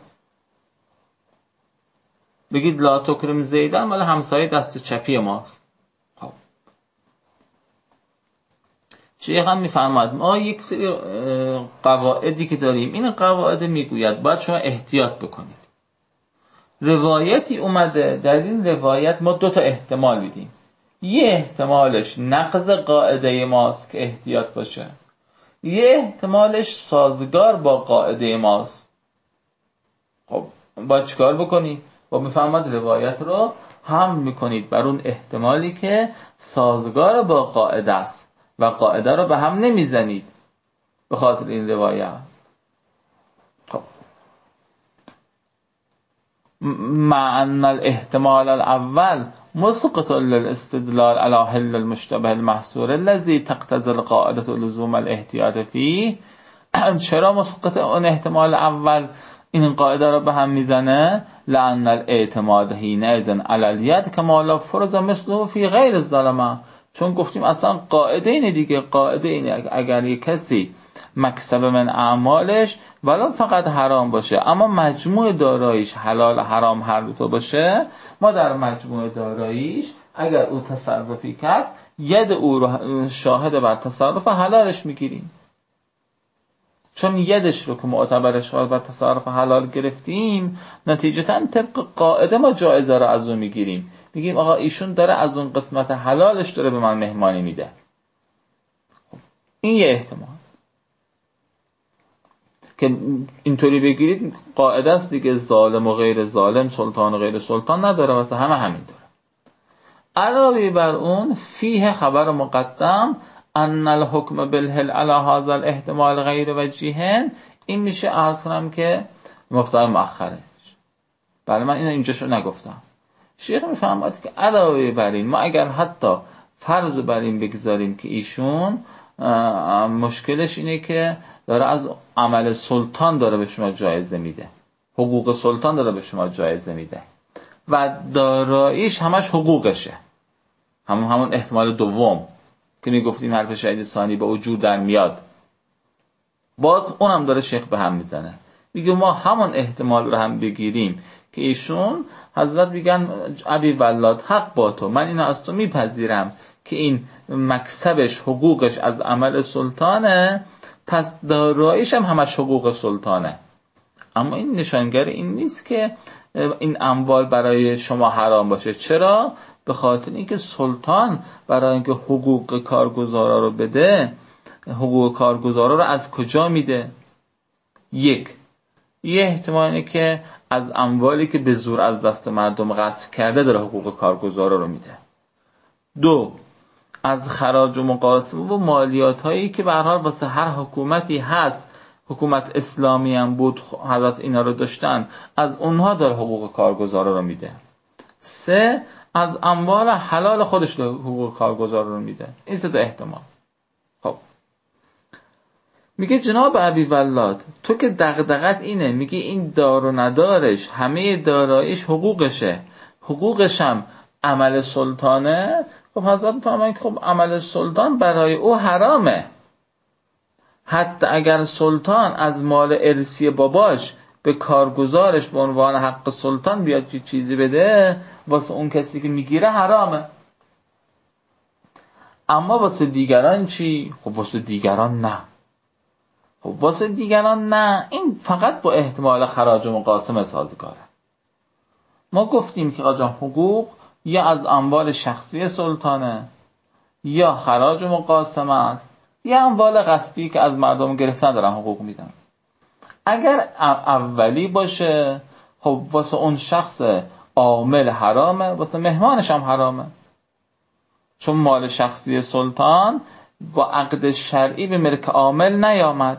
بگید لا تکرم زیدن مال همسایه دست چپی ماست. خب شیخ هم میفرماد ما یک سری قواعدی که داریم، این قواعد میگوید باید شما احتیاط بکنید. روایتی اومده، در این روایت ما دو تا احتمال میدیم. یه احتمالش نقض قاعده ماست که احتیاط باشه، یه احتمالش سازگار با قاعده ماست. خب باید چیکار بکنی؟ با میفهمد روایت رو هم میکنید بر اون احتمالی که سازگار با قاعده است و قاعده رو به هم نمیزنید به خاطر این روایت. خب مع ان الاحتمال الاول مسقط للاستدلال على حل المشتبه المحصور الذي تقتضي القاعده لزوم الاحتیاط فيه. چرا مسقط اون احتمال اول این قاعده رو به هم میزنه؟ لان الاعتماد حینئذ علی الید کما لا فرض مثله فی غیر الظلمه. چون گفتیم اصلا قاعده اینه دیگه، قاعده اینه اگر یک کسی مکسب من اعمالش ولو فقط حرام باشه اما مجموع داراییش حلال حرام هر دو تا باشه، ما در مجموع داراییش اگر او تصرفی کرد ید او رو شاهد بر تصرف حلالش میگیریم. چون یدش رو که معتبرش شاهد بر تصرف حلال گرفتیم، نتیجتاً طبق قاعده ما جایزه رو از اون میگیریم، میگیم آقا ایشون داره از اون قسمت حلالش داره به من مهمانی میده. این یه احتمال که اینطوری بگیرید قاعده است دیگه، ظالم و غیر ظالم، سلطان و غیر سلطان نداره، واسه همین داره. علاوه بر اون فیه خبر مقدم ان الحکم بالحل علی هذا الاحتمال غیر وجیه، این میشه عرض کنم که مبتدا مؤخره. بله من اینجاشو نگفتم. شیخ میفهمد که علاوه بر این ما اگر حتی فرض بر این بگذاریم که ایشون مشکلش اینه که داره از عمل سلطان داره به شما جایزه میده، حقوق سلطان داره به شما جایزه میده و داراییش همش حقوقشه، همون احتمال دوم که میگفتیم حرف شهید ثانی با وجود در میاد، باز اونم داره شیخ به هم میزنه. میگه ما همون احتمال رو هم بگیریم که ایشون حضرت میگن ابی ولاد حق با تو، من اینو از تو میپذیرم که این مکسبش حقوقش از عمل سلطانه، پس داراییش هم همش حقوق سلطانه. اما این نشانگر این نیست که این اموال برای شما حرام باشه. چرا؟ به خاطر اینکه سلطان برای اینکه حقوق کارگزارا رو بده، حقوق کارگزارا رو از کجا میده؟ یه احتمالی که از اموالی که به زور از دست مردم غصب کرده داره حقوق کارگزارا رو میده. 2 از خراج و مقاسمه و مالیات هایی که به هر حال واسه هر حکومتی هست، حکومت اسلامی هم بود حضرت اینا رو داشتن، از اونها داره حقوق کارگزارا رو میده. 3 از اموال حلال خودش داره حقوق کارگزارا رو میده. این 3 احتمال. خب میگه جناب ابی ولاد، تو که دغدغت اینه، میگه این دار و ندارش همه داراییش حقوقشه، حقوقش هم عمل سلطانه. خب حضرت میفرمایند که خب عمل سلطان برای او حرامه. حتی اگر سلطان از مال ارثی باباش به کارگزارش به عنوان حق سلطان بیاد یه چیزی بده، واسه اون کسی که میگیره حرامه. اما واسه دیگران چی؟ خب واسه دیگران نه. خب واسه دیگران نه، این فقط با احتمال خراج و مقاسمه سازگاره. ما گفتیم که آجا حقوق یا از اموال شخصی سلطانه، یا خراج و مقاسمه است، یا اموال غصبی که از مردم گرفتن دارن حقوق میدن. اگر اولی باشه، خب واسه اون شخص عامل حرامه، واسه مهمانش هم حرامه، چون مال شخصی سلطان با عقد شرعی به ملک عامل نیامد.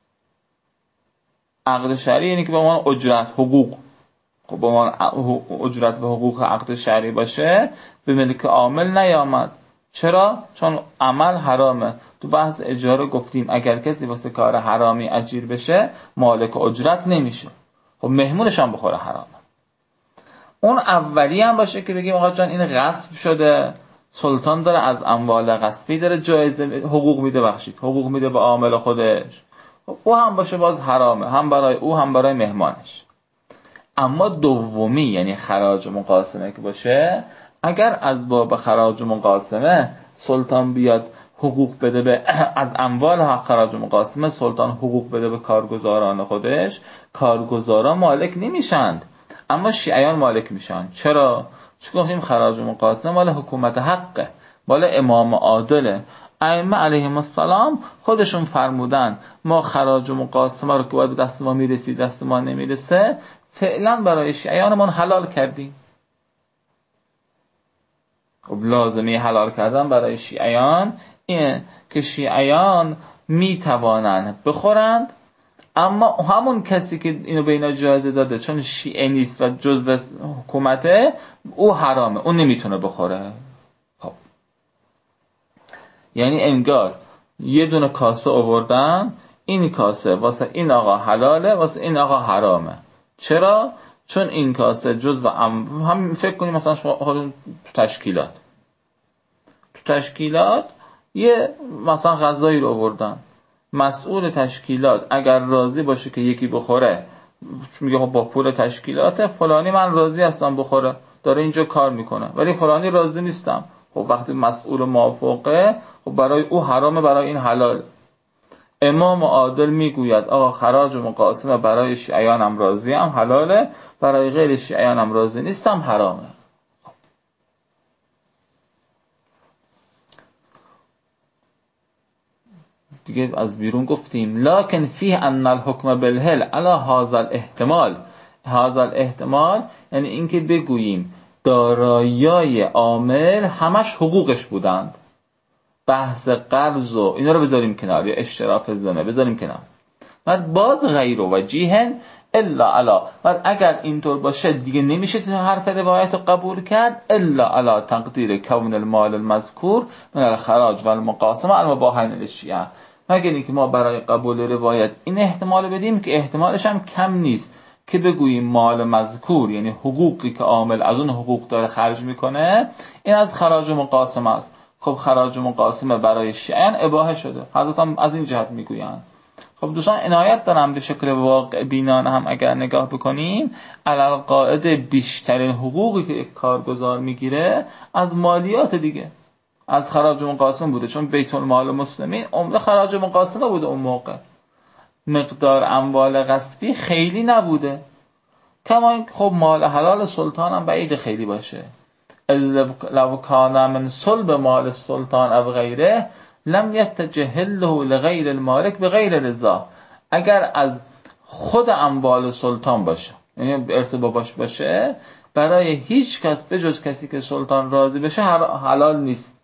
عقد شرعی یعنی که به عنوان اجرت، حقوق، خب به عنوان اجرت و حقوق عقد شرعی باشه، به ملک عامل نیامد. چرا؟ چون عمل حرامه. تو بحث اجاره گفتیم اگر کسی واسه کار حرامی اجیر بشه، مالک اجرت نمیشه، خب مهمونش هم بخوره حرامه. اون اولی هم باشه که بگیم آقا جان این غصب شده، سلطان داره از اموال غصبی داره جایزه حقوق میده، حقوق میده به عامل خودش، او هم باشه باز حرامه، هم برای او هم برای مهمانش. اما دومی یعنی خراج و مقاسمه که باشه، اگر از باب خراج و مقاسمه سلطان بیاد حقوق بده به از اموال خراج و مقاسمه سلطان حقوق بده به کارگزاران خودش، کارگزاران مالک نمیشند، اما شیعیان مالک میشن. چرا؟ چون گفتیم خراج و مقاسمه مال حکومت حقه، مال امام عادله. ائمه علیهم السلام خودشون فرمودن ما خراج و مقاسمه رو که باید به دست ما میرسی دست ما نمیرسه، فعلا برای شیعیانمون حلال کردیم. خب لازمه حلال کردن برای شیعیان اینه که شیعیان میتوانند بخورند، اما همون کسی که اینو به اینا جایزه داده چون شیعه نیست و جزء حکومته، او حرامه، اون نمیتونه بخوره. خب یعنی انگار یه دونه کاسه آوردن، این کاسه واسه این آقا حلاله، واسه این آقا حرامه. چرا؟ چون این کاسه جزء هم فکر کنیم مثلا تو تشکیلات یه مثلا غذایی رو آوردن، مسئول تشکیلات اگر راضی باشه که یکی بخوره، میگه خب با پول تشکیلات فلانی من راضی هستم بخوره، داره اینجا کار میکنه، ولی فلانی راضی نیستم. خب وقتی مسئول موافقه، خب برای او حرامه، برای این حلال. امام عادل میگوید آقا خراج و مقاسمه برای شیعیان هم راضی هم حلاله، برای غیر شیعیان هم راضی نیستم حرامه. دیگه از بیرون گفتیم لکن فیه ان الحکم بالحل علی هذا الاحتمال. هذا الاحتمال یعنی اینکه بگوییم دارایی‌های عامل همش حقوقش بودند، بحث قرض و اینا رو بذاریم کنار، یا اشتراف ذمه بذاریم کنار. بعد باز غیر وجیه الا علی، بعد اگر اینطور باشه دیگه نمیشه تو حرف روایت رو قبول کرد الا علی تقدیر کون المال المذکور من الخراج و المقاسمه المباحین للشیعه، مگر اینکه ما برای قبول روایت این احتمال بدیم که احتمالش هم کم نیست که بگوییم مال مذکور یعنی حقوقی که عامل از اون حقوق داره خرج میکنه این از خراج و مقاسمه است. خب خراج و مقاسمه برای شیعیان اباحه شده، حضرت هم از این جهت میگویند. خب دوستان عنایت دارم به شکل واقع بینانه هم اگر نگاه بکنیم، علل قاعده بیشترین حقوقی که کارگزار میگیره از مالیات دیگه، از خراج و مقاسمه بوده، چون بیت المال مسلمین عمده خراج و مقاسمه بوده اون موقع. مقدار اموال غصبی خیلی نبوده. کما اینکه خب مال حلال سلطان هم بعید خیلی باشه. لو کان من صلب مال السلطان او غیره لم یتجهله لغیر المالک بغیر رضا. اگر از خود اموال سلطان باشه، یعنی ارتباط باشه، برای هیچ کس بجز کسی که سلطان راضی بشه حلال نیست.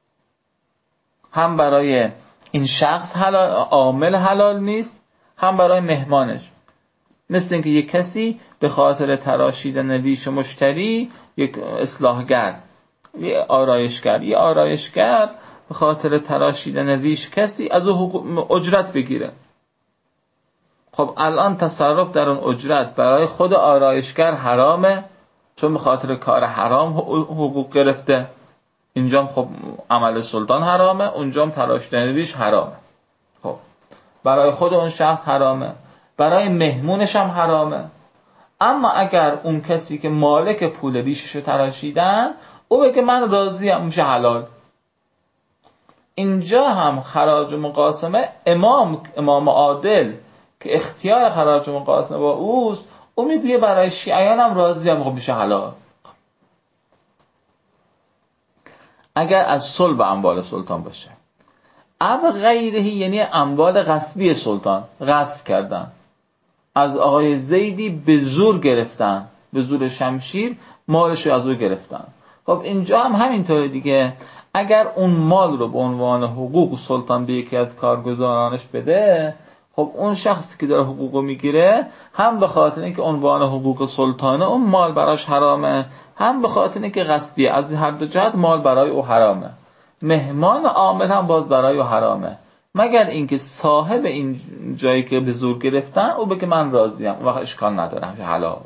هم برای این شخص حلال، عامل حلال نیست، هم برای مهمانش. مثل اینکه یک کسی به خاطر تراشیدن ریش مشتری، یک اصلاحگر، یک آرایشگر به خاطر تراشیدن ریش کسی از او اجرت بگیره. خب الان تصرف در اون اجرت برای خود آرایشگر حرامه، چون به خاطر کار حرام حقوق گرفته. اینجام خب عمل سلطان حرامه، اونجام تراشیدن ریش حرامه. خب برای خود اون شخص حرامه، برای مهمونش هم حرامه. اما اگر اون کسی که مالک پول ریششو تراشیدن، او بگه من راضیم، میشه حلال. اینجا هم خراج مقاسمه، امام عادل که اختیار خراج مقاسمه با اوست، او میگه برای شیعیان هم راضیم، خب میشه حلال. اگر از صلب اموال سلطان باشه، او غیره، یعنی اموال غصبی سلطان، غصب کردن، از آقای زیدی به زور گرفتن، به زور شمشیر مالش رو از او گرفتن. خب اینجا هم همینطوره دیگه. اگر اون مال رو به عنوان حقوق سلطان به یکی از کارگزارانش بده، خب اون شخصی که داره حقوق رو میگیره، هم به خاطر اینکه عنوان حقوق سلطانه اون مال براش حرامه، هم به خاطر اینکه غصبیه. از هر دو جهت مال برای او حرامه. مهمان عامل هم باز برای او حرامه، مگر اینکه صاحب این جایی که به زور گرفتن او بگه من راضیم، اون وقت اشکال نداره، همشه حلال.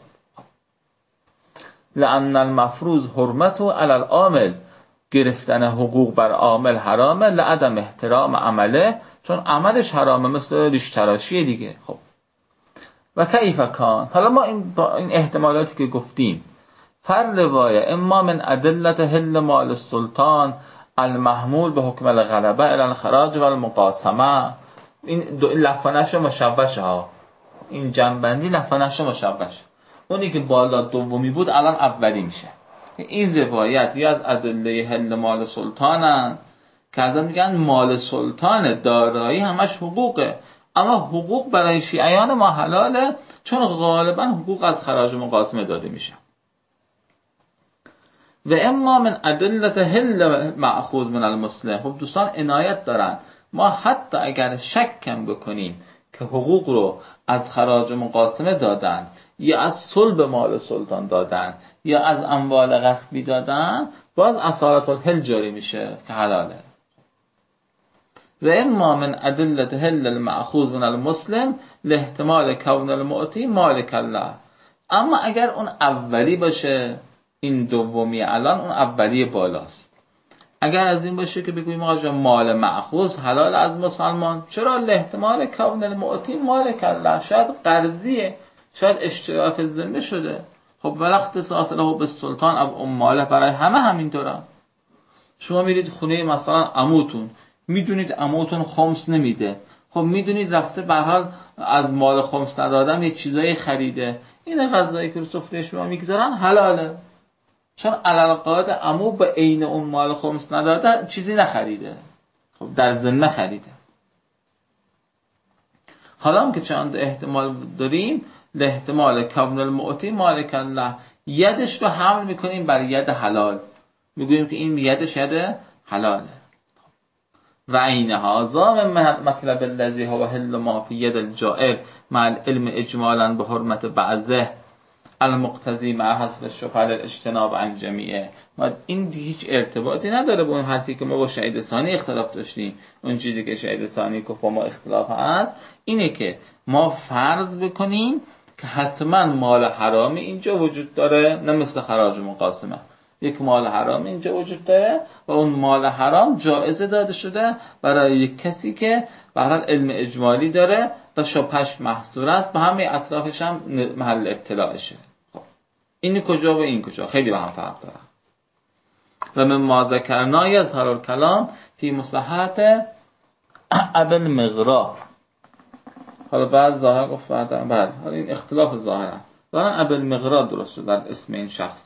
لأن المفروض حرمته علی العامل، گرفتن حقوق بر عامل حرامه، لعدم احترام عمله، چون عملش حرامه، مثل ریش تراشی دیگه. خب و کیف کان، حالا ما این احتمالاتی که گفتیم، فر روایه اما من ادلت حل مال السلطان المحمول به حکم الغلبه الی الخراج و المقاسمه، این لفظش مشوشه ها، این جنبندی لفظش مشوشه. اونی که بالا دومی بود الان اولی میشه. این روایت یا از ادله حل مال سلطانن که ازا میگن مال سلطان دارایی همش حقوقه، اما حقوق برای شیعیان ما حلاله، چون غالبا حقوق از خراج مقاسمه داده میشه. و اما من ادلت حل مأخوذ من المسلم. خب دوستان عنایت دارن، ما حتی اگر شکم بکنیم که حقوق رو از خراج مقاسمه دادن، یا از صلب مال سلطان دادن، یا از اموال غصبی دادن، باز اصالت الحل جاری میشه که حلاله. و اما من ادلت حل المأخوذ من المسلم لاحتمال کون المعطی مالک الله. اما اگر اون اولی باشه، این دومی الان اون اولی بالاست. اگر از این باشه که بگوییم آقا مال مأخوذ حلال از مسلمان، چرا؟ لاحتمال کون المعطی مالک الله، شاید قرضیه، شاید اشتراف ذمه شده. خب ولا اختصاص له بالسلطان اب ماله، برای همه همینطوره. شما میرید خونه مثلا عموتون، میدونید عموتون خمس نمیده، خب میدونید رفته به هر حال از مال خمس ندادم یه چیزایی خریده، این غذایی که رو سفره شما میگذارن حلاله، چون علالقاعده عمو به عین اون مال خمس نداده چیزی نخریده، خب در ذمه خریده. حالا هم که چند احتمال داریم، لاحتمال کون المعطی مالک الله، یدش رو حمل میکنیم بر ید حلال، میگوییم که این یدش ید حلاله. و عین هذا من مطلب الذی هو حل ما فی ید الجائر مع العلم اجمالا به حرمت بعضه المقتضی مع حسب الشبهه الاجتناب عن جمیعه. و این هیچ ارتباطی نداره با اون حرفی که ما با شهید ثانی اختلاف داشتیم. اون چیزی که شهید ثانی که با ما اختلاف هست اینه که ما فرض بکنیم که حتما مال حرامی اینجا وجود داره، نه مثل خراج مقاسمه، یک مال حرام اینجا وجود داره و اون مال حرام جایزه داده شده برای یک کسی که به هر حال علم اجمالی داره و شبهش محصور است، به همه اطرافش هم محل اطلاعشه. خب این کجا و این کجا خیلی با هم فرق داره. و من ما ذکرنا یظهر الکلام فی مصححت ابن مغرا. حالا بعد ظاهر گفت بله حالا این اختلاف ظاهره. دارن ابوالمغرا درست شد در اسم این شخص.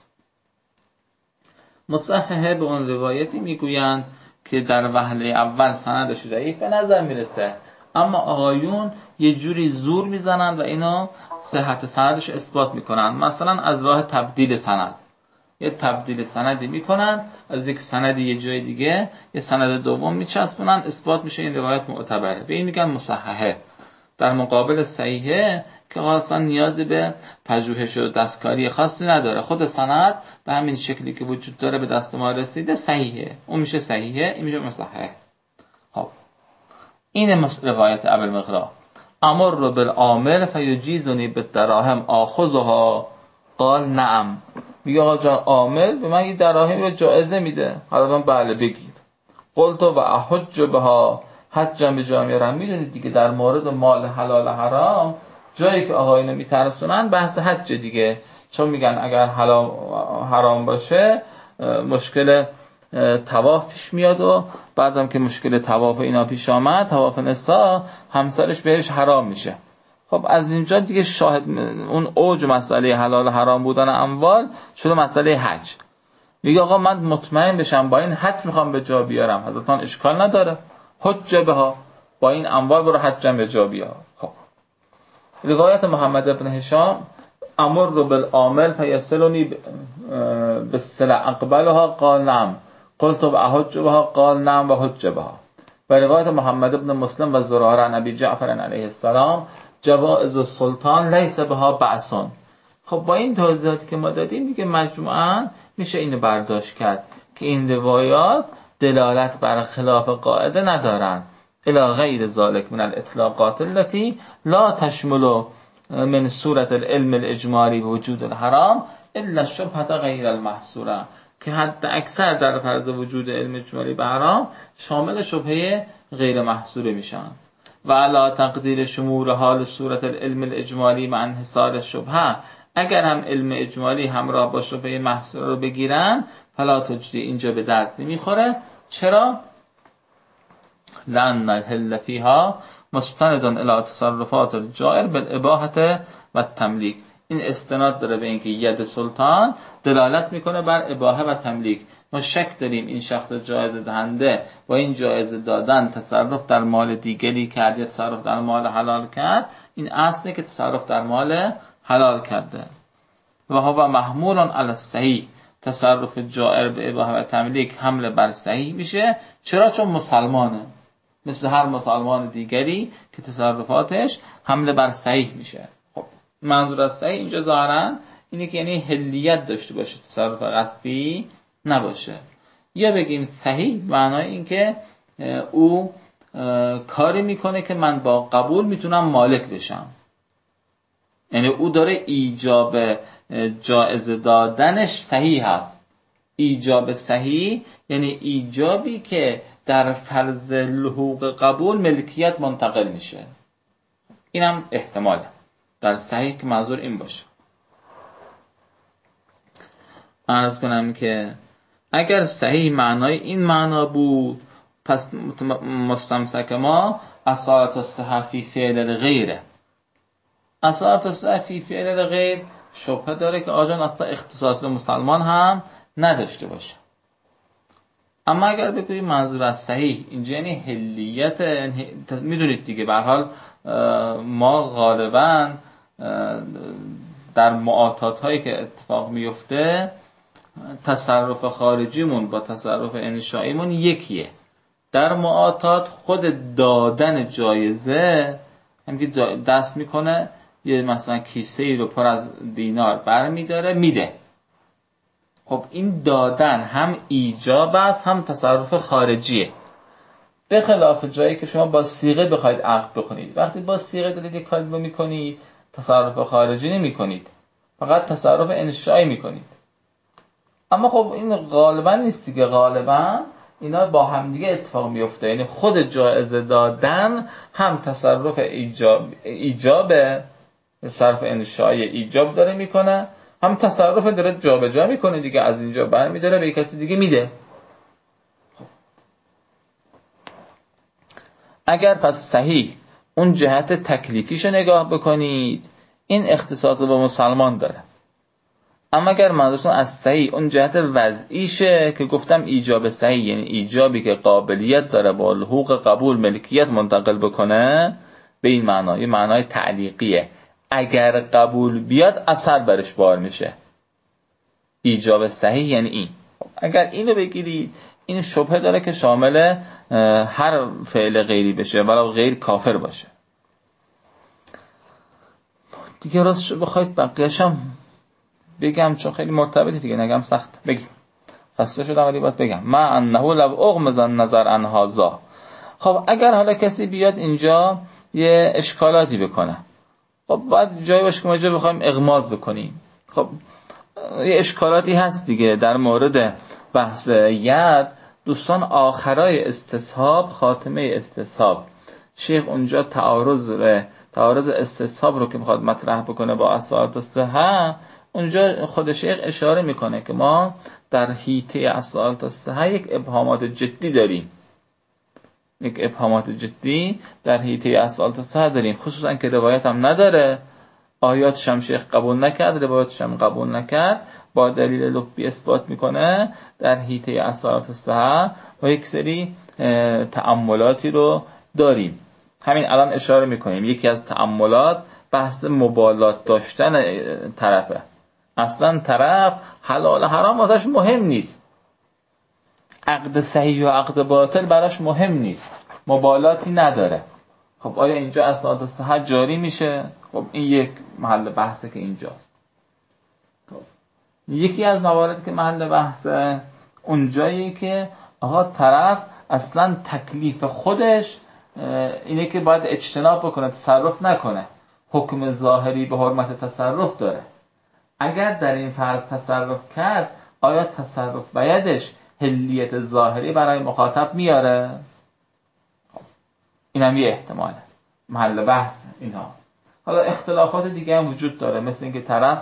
مصححه به اون روایتی میگویند که در وهله اول سندش ضعیف به نظر میرسه، اما آقایون یه جوری زور میزنن و اینا صحت سندش اثبات میکنن. مثلا از راه تبدیل سند، یه تبدیل سندی میکنن، از یک سندی یه جای دیگه یه سند دوم میچسبونن، اثبات میشه این روایت معتبره، به این میگن مصححه. در مقابل صحیحه که اصلا نیازی به پژوهش و دستکاری خاصی نداره، خود سند به همین شکلی که وجود داره به دست ما رسیده صحیحه، اون میشه صحیحه، این میشه مصححه. خب این روایت ابوالمغرا. امر بالعامل فیجیزنی بالدراهم آخذها قال نعم. میگه آقا جان عامل به من این دراهم رو جایزه میده، حالا من بله بگیر. قلت و احج بها حجم به جامعه را. میدونید دیگه در مورد مال حلال حرام جایی که آقایون میترسونن بحث حج دیگه، چون میگن اگر حلال حرام باشه مشکل طواف پیش میاد و بعدم که مشکل طواف اینا پیش آمد، طواف نساء، همسرش بهش حرام میشه. خب از اینجا دیگه شاهد اون اوج مسئله حلال حرام بودن اموال شده مسئله حج. میگه آقا من مطمئن بشم با این حج میخوام به جا بیارم، حضرتان اشکال نداره، حج بها، با این اموال برو حجم به جا بیار. خب روایت محمد ابن هشام امر بالعامل فیصلنی بالسلع اقبلها قال نعم قلت و احج بها قال نعم و حج بها. و روایت محمد ابن مسلم و زراره عن ابی جعفر علیه السلام جوائز السلطان لیس بها بأسون. خب با این توضیحاتی که ما دادیم دیگه مجموعاً میشه اینو برداشت کرد که این روایات دلالت بر خلاف قاعده ندارن. الی غیر ذالک من الاطلاقات التي لا تشمل من صورت العلم الاجمالی وجود الحرام الا الشبهه غیر المحصوره، که حد اکثر در فرض وجود علم اجمالی به حرام شامل شبهه غیر محصوره میشن. و علی تقدیر شمول حال صورت العلم الاجمالی مع انحصار الشبهه، اگر هم علم اجمالی همراه با شبهه محصوره رو بگیرن فلا تجدی، اینجا به درد نمیخوره. چرا؟ لأن الحل فيها مستند الى تصرفات الجائر بالاباحه و تملیک. این استناد داره به اینکه ید سلطان دلالت میکنه بر اباحه و تملیک. ما شک داریم این شخص جایزه دهنده با این جایزه دادن تصرف در مال دیگری کرد یا تصرف در مال حلال کرد، این اصله که تصرف در مال حلال کرده. و هو محمول علی الصحیح، تصرف جائر به اباحه و تملیک حمل بر صحیح میشه. چرا؟ چون مسلمانه، مثل هر مسلمان دیگری که تصرفاتش حمله بر صحیح میشه. خب منظور از صحیح اینجا ظاهرا اینه که یعنی حلیت داشته باشه، تصرف غصبی نباشه. یا بگیم صحیح معنای این که او کاری میکنه که من با قبول میتونم مالک بشم، یعنی او داره ایجاب جایزه دادنش صحیح هست. ایجاب صحیح یعنی ایجابی که در فرض لحوق قبول ملکیت منتقل میشه. اینم احتماله در صحیح که منظور این باشه. عرض کنم که اگر صحیح معنای این معنا بود پس مستمسک ما اصالت الصحة فی فعل الغیره. اصالت الصحة فی فعل الغیر شبهه داره که آجان اصلا اختصاص به مسلمان هم نداشته باشه. اما اگر بگوییم منظور از صحیح اینجا یعنی حلیت، میدونید دیگه به هر حال ما غالبا در معاطات هایی که اتفاق میفته تصرف خارجیمون با تصرف انشائیمون یکیه. در معاطات خود دادن جایزه هم که دست میکنه یه مثلا کیسه ای رو پر از دینار برمیداره میده. خب این دادن هم ایجاب است هم تصرف خارجیه، به خلاف جایی که شما با صیغه بخواید عقد بکنید. وقتی با صیغه دارید یک کاری رو میکنید تصرف خارجی نمی کنید، فقط تصرف انشایی میکنید. اما خب این غالبا نیست دیگه، غالبا اینا با هم دیگه اتفاق میفته، یعنی خود جایزه دادن هم تصرف ایجاب تصرف انشایی ایجاب داره میکنه، هم تصرف داره جابجا میکنه دیگه، از اینجا برمی‌داره به کسی دیگه میده. اگر پس صحیح اون جهت تکلیفیشو نگاه بکنید، این اختصاص با مسلمان داره. اما اگر منظورتون از صحیح اون جهت وضعیشه که گفتم ایجاب صحیح یعنی ایجابی که قابلیت داره با حقوق قبول ملکیت منتقل بکنه، به این معنی، یه معنای تعلیقیه، اگر قبول بیاد اثر برش بار میشه. ایجاب صحیح یعنی این. اگر اینو بگیرید، این شبهه داره که شامل هر فعل غیری بشه ولو غیر کافر باشه. دیگه راستش بخواید بقیه‌شم بگم چون خیلی مرتبطه دیگه، نگم سخت بگیم، خسته شدم ولی باید بگم. ما انه لو اغمض النظر عن هذا. خب اگر حالا کسی بیاد اینجا یه اشکالاتی بکنه، خب بعد جایی باشه که ما اینجا بخوایم اغماض بکنیم، خب یه اشکالاتی هست دیگه در مورد بحث ید. دوستان آخرای استصحاب، خاتمه استصحاب، شیخ اونجا تعارض استصحاب رو که میخواد مطرح بکنه با اصالت الصحه، اونجا خود شیخ اشاره میکنه که ما در حیطه اصالت الصحه یک ابهامات جدی داریم، یک ابهامات جدی در حیطه اصالت الصحه داریم، خصوصا که روایت هم نداره، آیاتش هم شیخ قبول نکرد، روایتش هم قبول نکرد، با دلیل لفظی اثبات میکنه در حیطه اصالت الصحه و یک سری تأملاتی رو داریم. همین الان اشاره میکنیم یکی از تأملات بحث مبالات داشتن طرفه. اصلا طرف حلال حرام واسش مهم نیست، عقد صحیح و عقد باطل براش مهم نیست، مبالاتی نداره. خب آیا اینجا اصالت الصحه جاری میشه؟ خب این یک محل بحثه که اینجاست. خب یکی از مواردی که محل بحثه اونجایی که آقا طرف اصلا تکلیف خودش اینه که باید اجتناب بکنه، تصرف نکنه، حکم ظاهری به حرمت تصرف داره. اگر در این فرض تصرف کرد، آیا تصرف بیدش حلیت ظاهری برای مخاطب میاره؟ خب این هم یه احتماله، محل بحث اینها. حالا اختلافات دیگه هم وجود داره، مثل اینکه طرف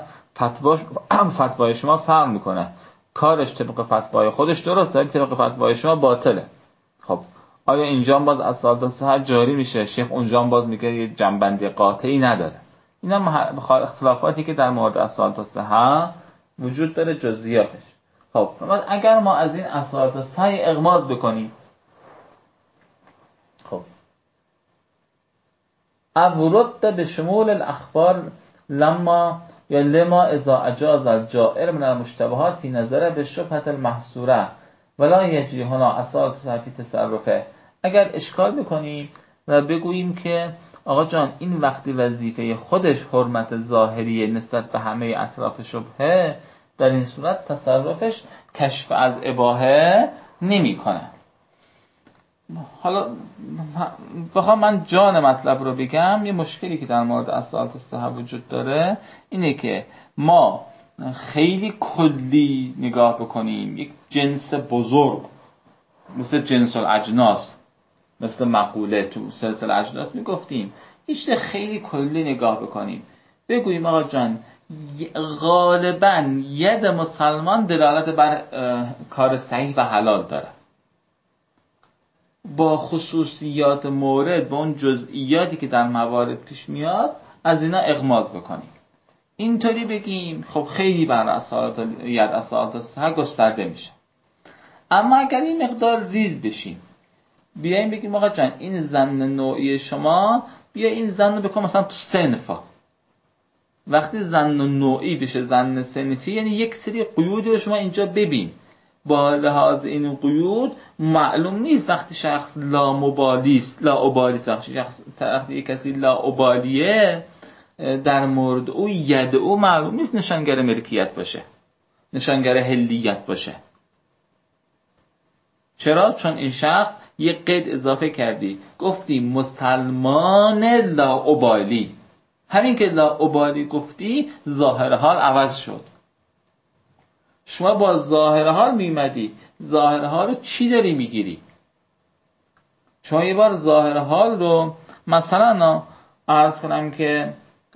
فتوای شما فرق میکنه، کارش طبق فتوای خودش درسته ولی طبق فتوای شما باطله. خب آیا اینجا باز اصالت الصحه جاری میشه؟ شیخ اونجا باز میگه یه جنبندی قاطعی نداره. اینا اختلافاتی که در مورد اصالت الصحه وجود داره، جزئیاتش. خب اگر ما از این اصالت الصحه اغماض بکنیم، خب ورد به شمول الاخبار لما اذا اجاز الجائر من المشتبهات فی نظر به شبهه المحصوره ولا یجری هنا اصالت الصحه فی تصرفه. اگر اشکال بکنیم و بگوییم که آقا جان این وقتی وظیفه خودش حرمت ظاهری نسبت به همه اطراف شبهه، در این صورت تصرفش کشف از اباحه نمی کنه. حالا بخوام من جان مطلب رو بگم، یه مشکلی که در مورد اصالت الصحه وجود داره اینه که ما خیلی کلی نگاه بکنیم، یک جنس بزرگ مثل جنس الاجناس، مثل مقوله تو سلسله اجناس میگفتیم، هیچ خیلی کلی نگاه بکنیم، بگوییم آقا جان غالباً ید مسلمان دلالت بر کار صحیح و حلال داره، با خصوصیات مورد، با اون جزئیاتی که در موارد پیش میاد از اینا اغماض بکنیم. اینطوری بگیم خب خیلی بر اصالت الصحه گسترده میشه. اما اگر این مقدار ریز بشیم، بیاییم بگیم آقا جان این ظن نوعی شما، بیا این ظن رو بکن مثلا تو صنفا. وقتی ظن نوعی بشه ظن صنفی، یعنی یک سری قیودی رو شما اینجا ببین، با لحاظ این قیود معلوم نیست وقتی شخص لا مبالی است، لا ابالی است، وقتی کسی لا ابالیه در مورد او ید او معلوم نیست نشانگر ملکیت باشه، نشانگر حلیت باشه. چرا؟ چون این شخص یک قید اضافه کردی، گفتی مسلمان لا ابالی. همین که لا ابالی گفتی ظاهر حال عوض شد. شما با ظاهر حال میمدی، ظاهر حال رو چی داری میگیری؟ شما یه بار ظاهر حال رو مثلا عرض کنم که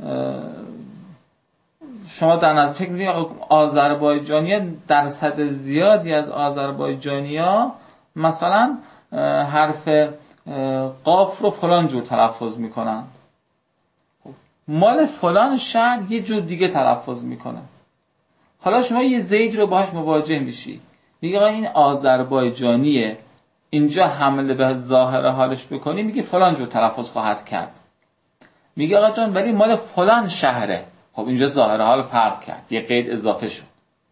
شما در نظر فکر می‌کنید آذربایجانی‌ها درصد زیادی از آذربایجانی‌ها مثلا حرف قاف رو فلان جور تلفظ میکنن، مال فلان شهر یه جور دیگه تلفظ میکنه. حالا شما یه زید رو باهاش مواجه میشی، میگه آقا این آذربایجانیه، اینجا حمله به ظاهر حالش بکنی میگه فلان جور تلفظ خواهد کرد. میگه آقا جان ولی مال فلان شهره، خب اینجا ظاهر حال فرق کرد، یه قید اضافه شد.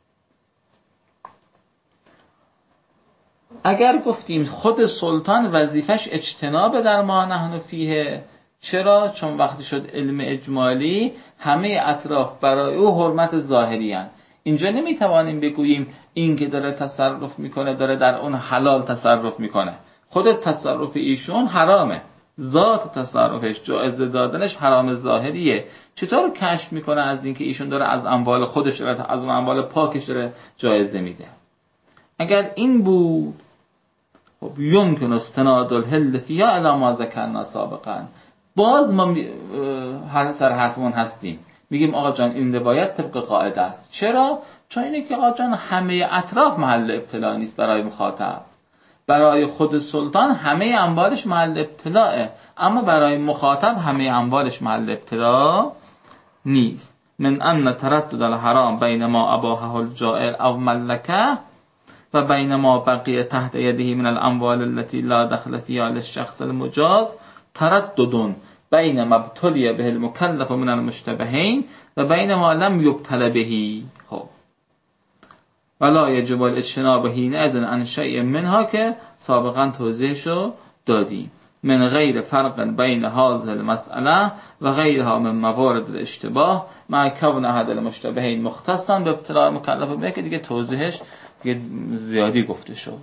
اگر گفتیم خود سلطان وظیفش اجتناب در ما نحن فیه، چرا؟ چون وقتی شد علم اجمالی همه اطراف برای او حرمت ظاهری هستند. اینجا نمیتوانیم بگوییم این که داره تصرف میکنه داره در اون حلال تصرف میکنه، خود تصرف ایشون حرامه، ذات تصرفش جایزه دادنش حرام ظاهریه. چطور کشف میکنه از اینکه ایشون داره از اموال خودش داره از اموال پاکش داره جایزه میده؟ اگر این بود خب یمکن استناد الحل فیها الی ما ذکرنا سابقا، باز ما هر سر حرفمون هستیم میگیم آقا جان این روایت طبق قاعده است. چرا؟ چون اینه که آقا جان همه اطراف محل ابتلا نیست برای مخاطب، برای خود سلطان همه اموالش محل ابتلاءه، اما برای مخاطب همه اموالش محل ابتلا نیست. من ان تردد الحرام بین ما اباحه الجائر او ملکه و بین ما بقیه تحت یده من الاموال التي لا دخل فيها للشخص المجاز تردد بین ما ابتلی به المکلف من المشتبهین و بین ما لم یبتل به. خب ولا یجب الاجتناب حینئذ عن شیء منها که سابقا توضیحشو دادیم، من غیر فرق بین هذه المسئله و غیرها من موارد الاشتباه مع کون احد المشتبهین مختصا به ابتلاء مکلف به، که دیگه توضیحش دیگه زیادی گفته شد.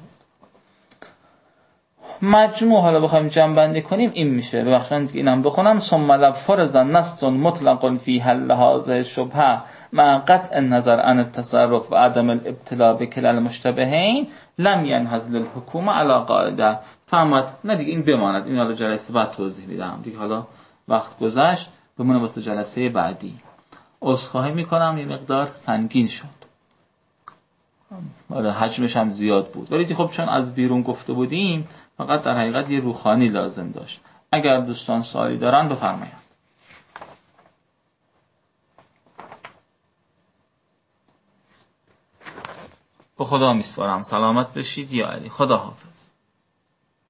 مجموع حالا بخوایم جمع بندی کنیم این میشه، ببخشید اینم بخونم: ثم لو فرض نص مطلق فی حل هذه الشبهه مع قطع النظر عن التصرف و عدم الابتلاء بكلا المشتبهین لم ينهض للحكومه على قاعده. فهمت؟ نه دیگه این بماند، این حالا جلسه بعد توضیح میدم دیگه، حالا وقت گذشت بمونه واسه جلسه بعدی. عذرخواهی میکنم یه مقدار سنگین شد، حجمش هم زیاد بود، ولی خب چون از بیرون گفته بودیم فقط در حقیقت یه روخانی لازم داشت. اگر دوستان سوالی دارن بفرمایید. به خدا میسپارم، سلامت بشید یا علی، خدا حافظ.